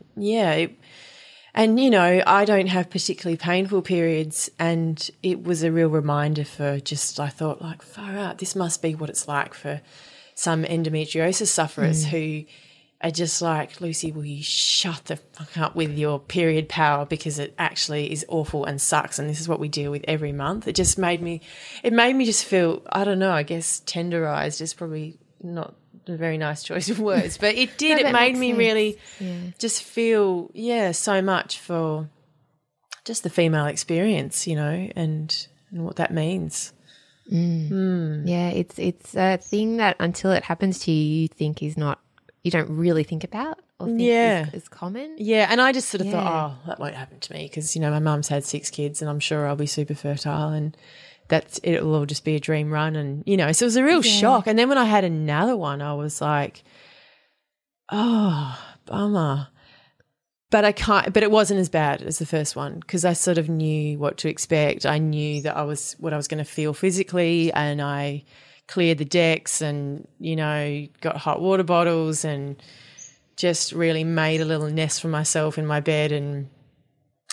I don't have particularly painful periods, and it was a real reminder for just, I thought, like, far out, this must be what it's like for some endometriosis sufferers who are just like, Lucy, will you shut the fuck up with your period power, because it actually is awful and sucks, and this is what we deal with every month. It made me just feel, I don't know, I guess tenderized is probably not a very nice choice of words, but it did. It made me really just feel, so much for just the female experience, and what that means. Yeah, it's a thing that until it happens to you, you think you don't really think about or think is common. Yeah, and I just sort of thought, oh, that won't happen to me because, my mum's had 6 kids and I'm sure I'll be super fertile and it'll all just be a dream run, and so it was a real shock. And then when I had another one, I was like, oh, bummer. But it wasn't as bad as the first one because I sort of knew what to expect. I knew that what I was going to feel physically, and I cleared the decks and, got hot water bottles and just really made a little nest for myself in my bed and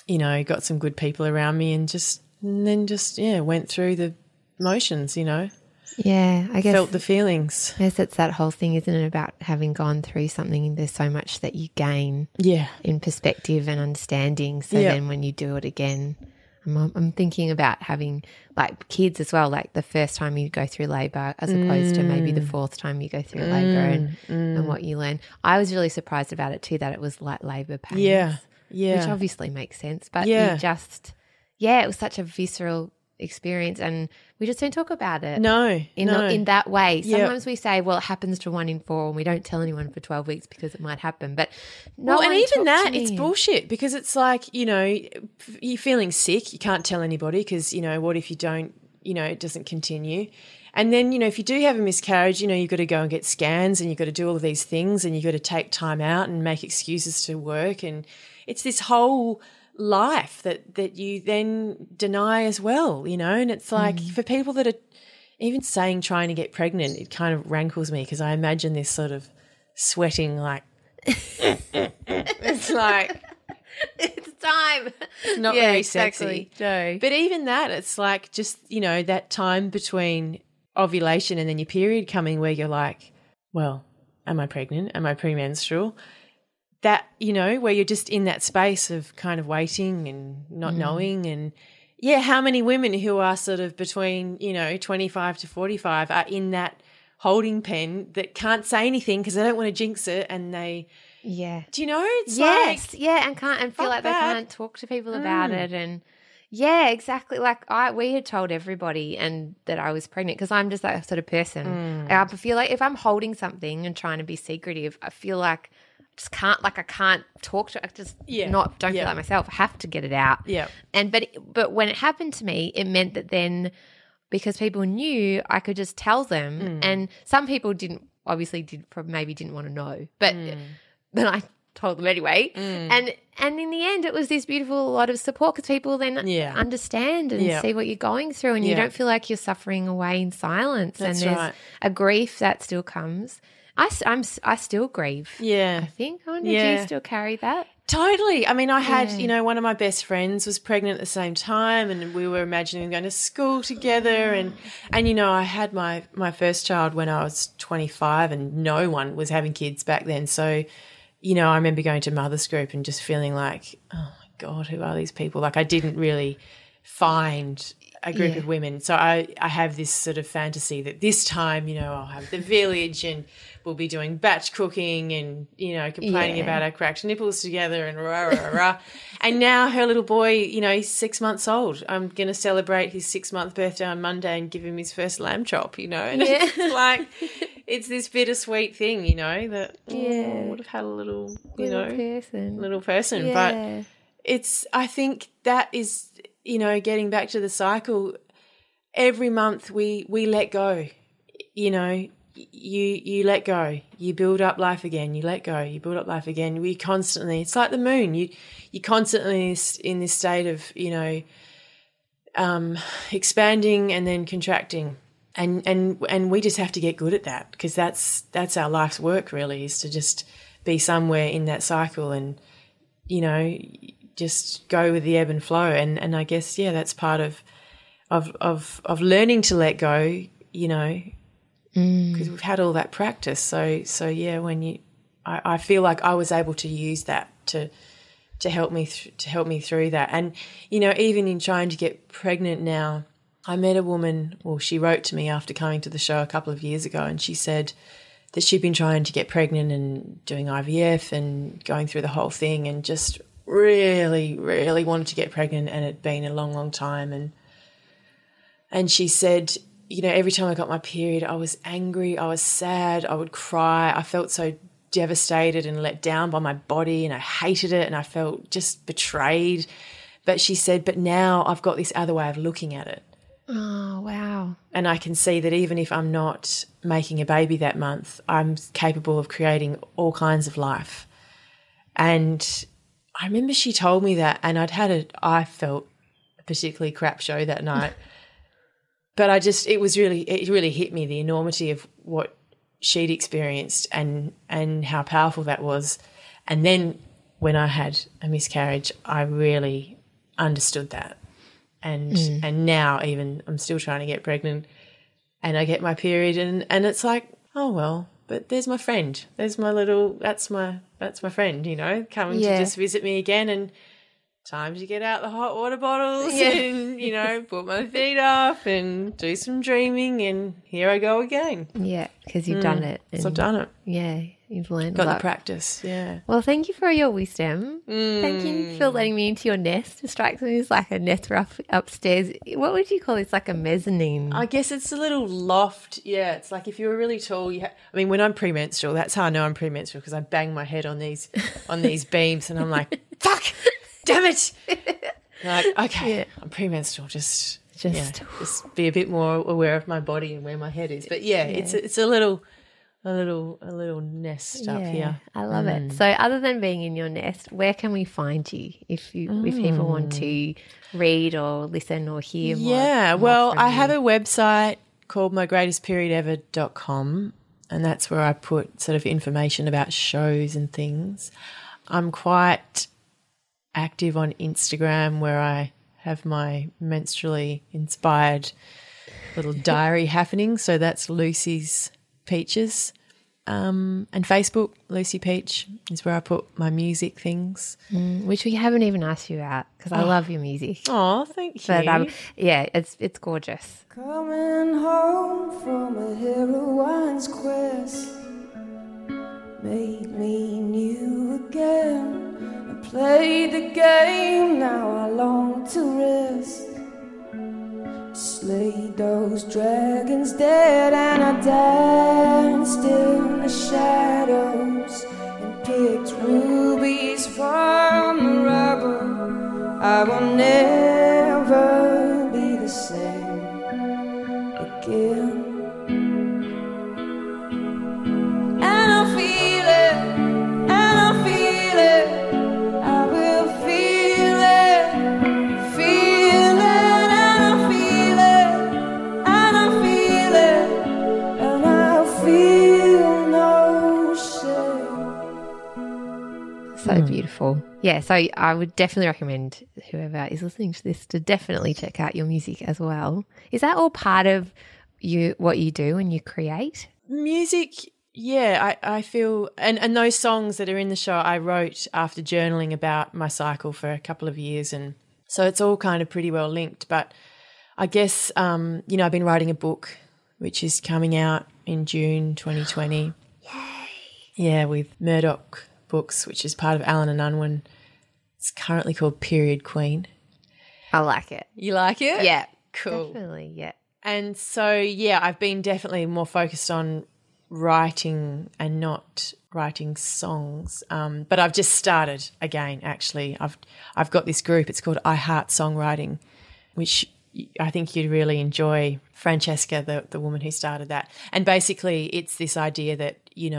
you know, got some good people around me and then went through the motions, you know. Yeah, I guess. Felt the feelings. Yes, it's that whole thing, isn't it, about having gone through something, there's so much that you gain in perspective and understanding. So then when you do it again, I'm thinking about having like kids as well, like the first time you go through labour as opposed to maybe the fourth time you go through labour and what you learn. I was really surprised about it too, that it was like labour pains. Yeah. Which obviously makes sense. But you just, it was such a visceral experience and we just don't talk about it. In that way. Sometimes we say, well, it happens to 1 in 4 and we don't tell anyone for 12 weeks because it might happen. But and even that, it's bullshit because it's like, you know, you're feeling sick, you can't tell anybody because, you know, what if you don't, you know, it doesn't continue. And then, you know, if you do have a miscarriage, you know, you've got to go and get scans and you've got to do all of these things and you've got to take time out and make excuses to work. And it's this whole life that you then deny as well, you know. And it's like for people that are even saying trying to get pregnant, it kind of rankles me because I imagine this sort of sweating like it's like it's time. It's not very sexy. No. But even that, it's like just, you know, that time between ovulation and then your period coming where you're like, well, am I pregnant? Am I premenstrual? That, you know, where you're just in that space of kind of waiting and not knowing. And, how many women who are sort of between, you know, 25 to 45 are in that holding pen that can't say anything because they don't want to jinx it and they – do you know? It's and feel like they can't talk to people about it and exactly. Like we had told everybody and that I was pregnant because I'm just that sort of person. I feel like if I'm holding something and trying to be secretive, I feel like – just can't, like I can't talk to, I just don't feel like myself. I have to get it out. Yeah. And but when it happened to me, it meant that then because people knew, I could just tell them, and some people maybe didn't want to know, but then I told them anyway. And in the end, it was this beautiful lot of support because people then understand and see what you're going through, and you don't feel like you're suffering away in silence. That's and there's a grief that still comes. I still grieve. Yeah. I think. I wonder if you still carry that. Totally. I mean, I had, you know, one of my best friends was pregnant at the same time and we were imagining going to school together and you know, I had my first child when I was 25 and no one was having kids back then. So, you know, I remember going to mother's group and just feeling like, oh my God, who are these people? Like I didn't really find a group of women. So I have this sort of fantasy that this time, you know, I'll have the village and we'll be doing batch cooking and, you know, complaining about our cracked nipples together and rah, rah, rah. And now her little boy, you know, he's 6 months old. I'm going to celebrate his 6-month birthday on Monday and give him his first lamb chop, you know. And it's like, it's this bittersweet thing, you know, that I would have had a little, little person. But I think that is, you know, getting back to the cycle, every month we let go, you know, you let go, you build up life again, you let go, you build up life again. We constantly, it's like the moon, you constantly in this state of, you know, expanding and then contracting. And we just have to get good at that because that's our life's work really, is to just be somewhere in that cycle and, you know, just go with the ebb and flow. And I guess, that's part of learning to let go, you know, because we've had all that practice. So when I feel like I was able to use that to help me through that. And, you know, even in trying to get pregnant now, I met a woman, well, she wrote to me after coming to the show a couple of years ago, and she said that she'd been trying to get pregnant and doing IVF and going through the whole thing and just really, really wanted to get pregnant, and it'd been a long, long time. And she said, you know, every time I got my period, I was angry, I was sad, I would cry. I felt so devastated and let down by my body, and I hated it, and I felt just betrayed. But she said, but now I've got this other way of looking at it. Oh, wow. And I can see that even if I'm not making a baby that month, I'm capable of creating all kinds of life. And I remember she told me that, and I felt a particularly crap show that night. But it really hit me, the enormity of what she'd experienced and how powerful that was. And then when I had a miscarriage, I really understood that. And now even I'm still trying to get pregnant and I get my period and it's like, oh, well, but there's my friend. There's my little, that's my friend, you know, coming to just visit me again, and time to get out the hot water bottles and, you know, put my feet up and do some dreaming, and here I go again. Yeah, because you've done it. So I've done it. Yeah, you've learned Got a lot. the practice, yeah. Well, thank you for your wisdom. Thank you for letting me into your nest. It strikes me as like a nest upstairs. What would you call it? It's like a mezzanine. I guess it's a little loft. Yeah, it's like if you were really tall. I mean, when I'm premenstrual, that's how I know I'm premenstrual, because I bang my head on these beams, and I'm like, fuck, damn it. Like, okay, I'm premenstrual. Just be a bit more aware of my body and where my head is. But it's a little nest up here. I love it. So other than being in your nest, where can we find you if people want to read or listen or hear more? Yeah, more I have a website called mygreatestperiodever.com, and that's where I put sort of information about shows and things. I'm quite active on Instagram, where I have my menstrually inspired little diary happening. So that's Lucy's Peaches. And Facebook, Lucy Peach, is where I put my music things. Which we haven't even asked you about, because I love your music. Oh, thank you. But it's gorgeous. Coming home from a heroine's quest made me new again. I played the game, now I long to rest. Slayed those dragons dead, and I danced in the shadows and picked rubies from the rubble. I will never be the same again. And I feel it, and I feel it, I will feel it, feel it, and I feel it, and I feel it, and I feel no shame. So beautiful. Yeah, so I would definitely recommend whoever is listening to this to definitely check out your music as well. Is that all part of what you do when you create? Music, yeah, I feel, and those songs that are in the show I wrote after journaling about my cycle for a couple of years, and so it's all kind of pretty well linked. But I guess, I've been writing a book which is coming out in June 2020. Yay! Yeah, with Murdoch Books, which is part of Allen and Unwin. It's currently called Period Queen. I like it. You like it? Yeah. Cool. Definitely, yeah. And so, I've been definitely more focused on writing and not writing songs. But I've just started again, actually. I've got this group. It's called I Heart Songwriting, which I think you'd really enjoy. Francesca, the woman who started that. And basically it's this idea that,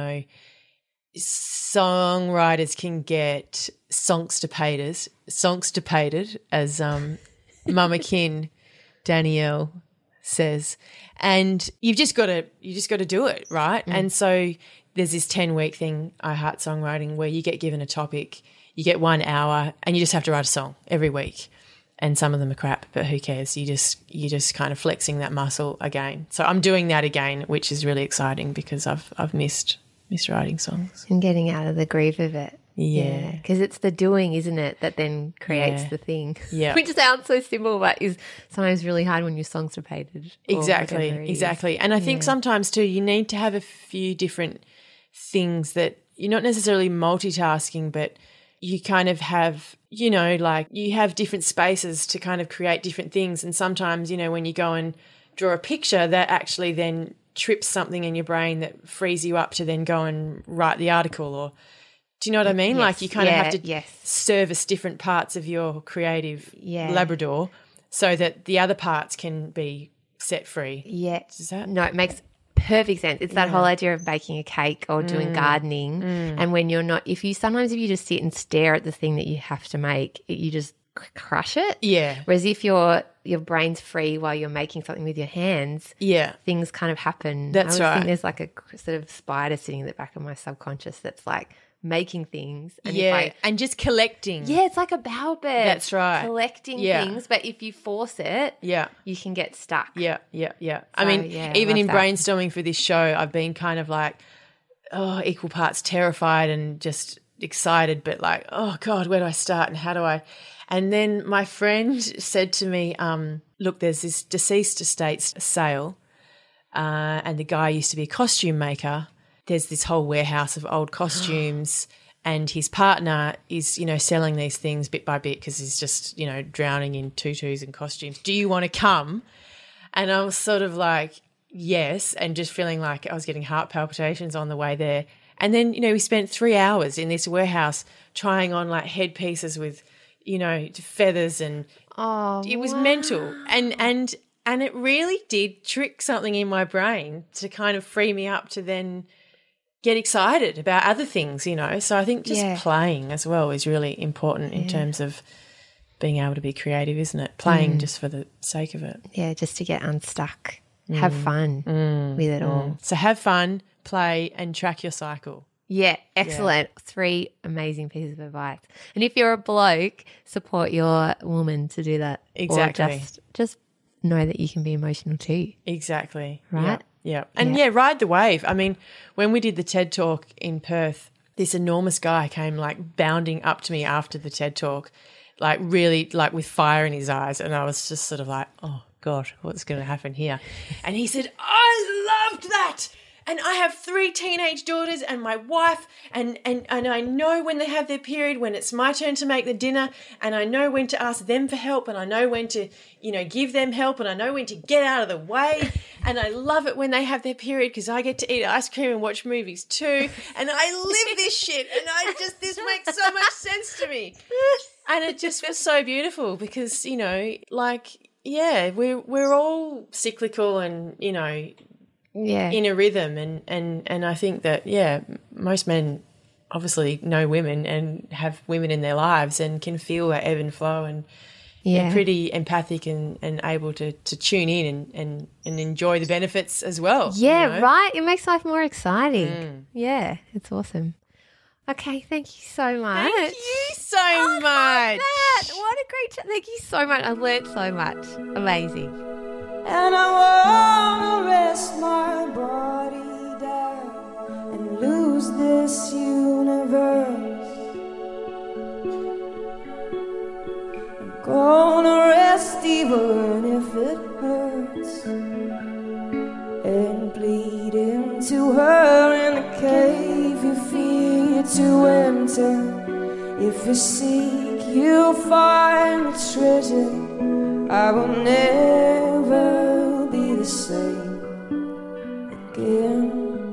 songwriters can get songstipated, as Mama Kin Danielle says, and you've just got to do it, right? And so there's this 10-week thing, I Heart Songwriting, where you get given a topic, you get 1 hour, and you just have to write a song every week. And some of them are crap, but who cares? You're just kind of flexing that muscle again. So I'm doing that again, which is really exciting because I've missed writing songs and getting out of the groove of it. Yeah, because it's the doing, isn't it, that then creates the thing. Yeah, which sounds so simple, but is sometimes really hard when your songs are painted. Exactly. And I think sometimes too, you need to have a few different things that you're not necessarily multitasking, but you kind of have, like you have different spaces to kind of create different things. And sometimes, when you go and draw a picture, that actually then trips something in your brain that frees you up to then go and write the article. Or do you know what I mean? Yes. Like you kind of have to service different parts of your creative Labrador so that the other parts can be set free. Yeah. No, it makes perfect sense. It's that whole idea of baking a cake or doing gardening. And when you're not, if you just sit and stare at the thing that you have to make, you just crush it. Yeah. Whereas if your brain's free while you're making something with your hands, things kind of happen. That's right. I think there's like a sort of spider sitting in the back of my subconscious that's like making things. And and just collecting. it's like a bowerbird. That's right. Collecting Yeah. things, but if you force it, you can get stuck. Yeah. I So, mean, yeah, even love in that. brainstorming for this show, I've been kind of like, equal parts terrified and just excited, but like, oh God, where do I start and how do I? And then my friend said to me, look, there's this deceased estates sale, and the guy used to be a costume maker. There's this whole warehouse of old costumes. And his partner is, selling these things bit by bit because he's just, drowning in tutus and costumes. Do you want to come? And I was sort of like, yes, and just feeling like I was getting heart palpitations on the way there. And then, we spent 3 hours in this warehouse trying on like headpieces with, feathers, and it was mental. And it really did trick something in my brain to kind of free me up to then get excited about other things, So I think just playing as well is really important in terms of being able to be creative, isn't it? Playing just for the sake of it. Yeah, just to get unstuck. Have fun with it all. So have fun, play, and track your cycle. Yeah, excellent. 3 amazing pieces of advice. And if you're a bloke, support your woman to do that. Exactly. Or just know that you can be emotional too. Exactly. Right? Yeah. And ride the wave. I mean, when we did the TED Talk in Perth, this enormous guy came like bounding up to me after the TED Talk, like really like with fire in his eyes. And I was just sort of like, oh God, what's going to happen here? And he said, I loved that. And I have 3 teenage daughters and my wife, and I know when they have their period, when it's my turn to make the dinner, and I know when to ask them for help, and I know when to, give them help, and I know when to get out of the way. And I love it when they have their period because I get to eat ice cream and watch movies too. And I live this shit, and this makes so much sense to me. And it just was so beautiful because, we're all cyclical and, in a rhythm, and I think that most men obviously know women and have women in their lives and can feel that ebb and flow, and they're pretty empathic and able to tune in and enjoy the benefits as well. Right. It makes life more exciting. Yeah, it's awesome. Okay, thank you so much. Thank you so much. Matt, what a great chat. Thank you so much. I learned so much. Amazing. And I wanna rest my body down and lose this universe. I'm gonna rest even if it hurts, and bleed into her in a cave you fear to enter. If you seek, you'll find the treasure. I will never be the same again.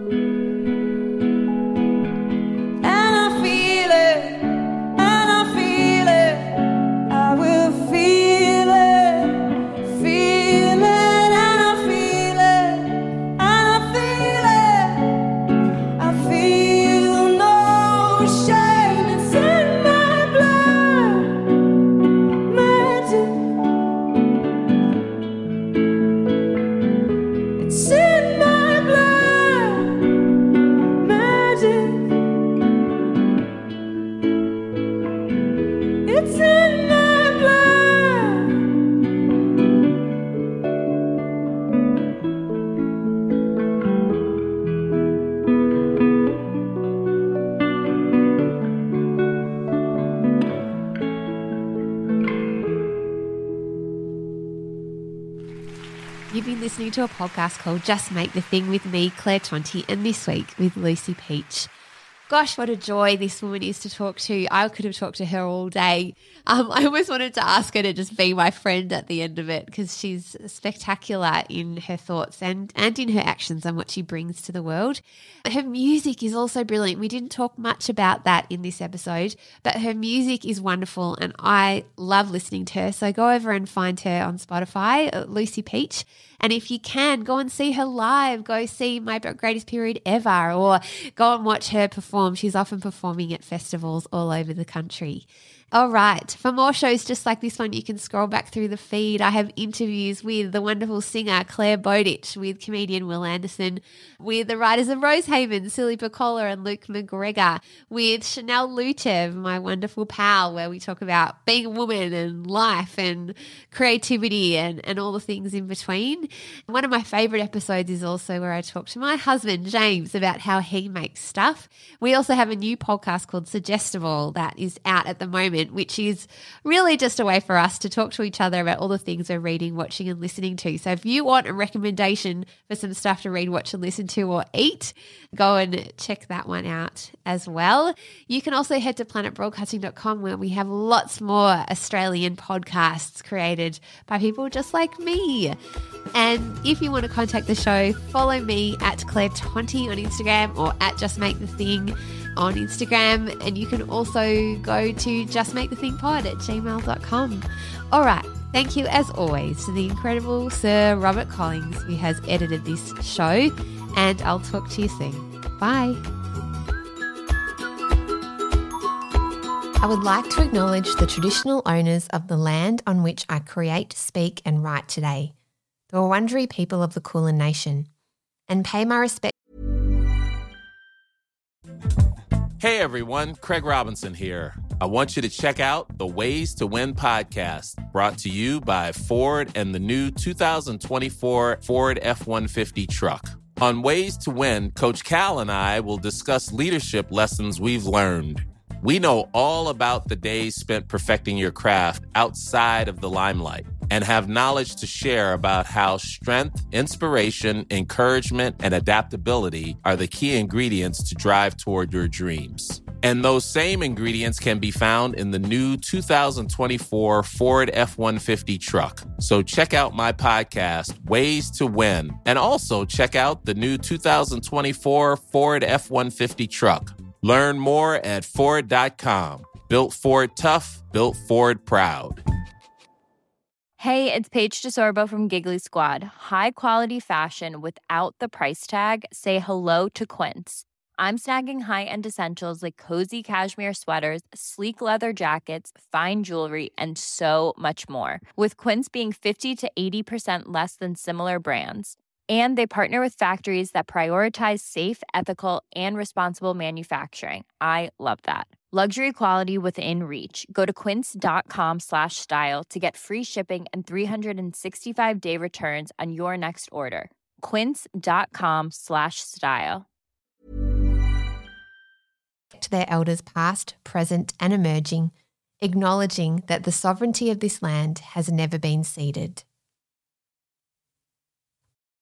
And I feel it, and I feel it, I will feel it, feel it, and I feel it, and I feel it. I feel no shame, it's in my blood, magic. It's in my blood, magic. It's in my blood. You've been listening to a podcast called Just Make the Thing with me, Claire Tonti, and this week with Lucy Peach. Gosh, what a joy this woman is to talk to. I could have talked to her all day. I almost wanted to ask her to just be my friend at the end of it because she's spectacular in her thoughts and in her actions and what she brings to the world. Her music is also brilliant. We didn't talk much about that in this episode, but her music is wonderful and I love listening to her. So go over and find her on Spotify, Lucy Peach. And if you can, go and see her live. Go see My Greatest Period Ever or go and watch her perform. She's often performing at festivals all over the country. All right. For more shows just like this one, you can scroll back through the feed. I have interviews with the wonderful singer Claire Bowditch, with comedian Will Anderson, with the writers of Rosehaven, Silly Piccola and Luke McGregor, with Chanel Lutev, my wonderful pal, where we talk about being a woman and life and creativity and all the things in between. One of my favourite episodes is also where I talk to my husband, James, about how he makes stuff. We also have a new podcast called Suggestible that is out at the moment, which is really just a way for us to talk to each other about all the things we're reading, watching and listening to. So if you want a recommendation for some stuff to read, watch and listen to or eat, go and check that one out as well. You can also head to planetbroadcasting.com where we have lots more Australian podcasts created by people just like me. And if you want to contact the show, follow me at Claire Tonti on Instagram or at Just Make the Thing on Instagram. And you can also go to justmakethethingpod@gmail.com. All right. Thank you, as always, to the incredible Sir Robert Collins, who has edited this show. And I'll talk to you soon. Bye. I would like to acknowledge the traditional owners of the land on which I create, speak and write today, the Wurundjeri people of the Kulin Nation, and pay my respect. Hey everyone, Craig Robinson here. I want you to check out the Ways to Win podcast, brought to you by Ford and the new 2024 Ford F-150 truck. On Ways to Win, Coach Cal and I will discuss leadership lessons we've learned. We know all about the days spent perfecting your craft outside of the limelight and have knowledge to share about how strength, inspiration, encouragement, and adaptability are the key ingredients to drive toward your dreams. And those same ingredients can be found in the new 2024 Ford F-150 truck. So check out my podcast, Ways to Win, and also check out the new 2024 Ford F-150 truck. Learn more at Ford.com. Built Ford tough, built Ford proud. Hey, it's Paige DeSorbo from Giggly Squad. High quality fashion without the price tag. Say hello to Quince. I'm snagging high-end essentials like cozy cashmere sweaters, sleek leather jackets, fine jewelry, and so much more. With Quince being 50 to 80% less than similar brands. And they partner with factories that prioritize safe, ethical, and responsible manufacturing. I love that. Luxury quality within reach. Go to quince.com/style to get free shipping and 365-day returns on your next order. Quince.com/style. To their elders past, present and emerging, acknowledging that the sovereignty of this land has never been ceded.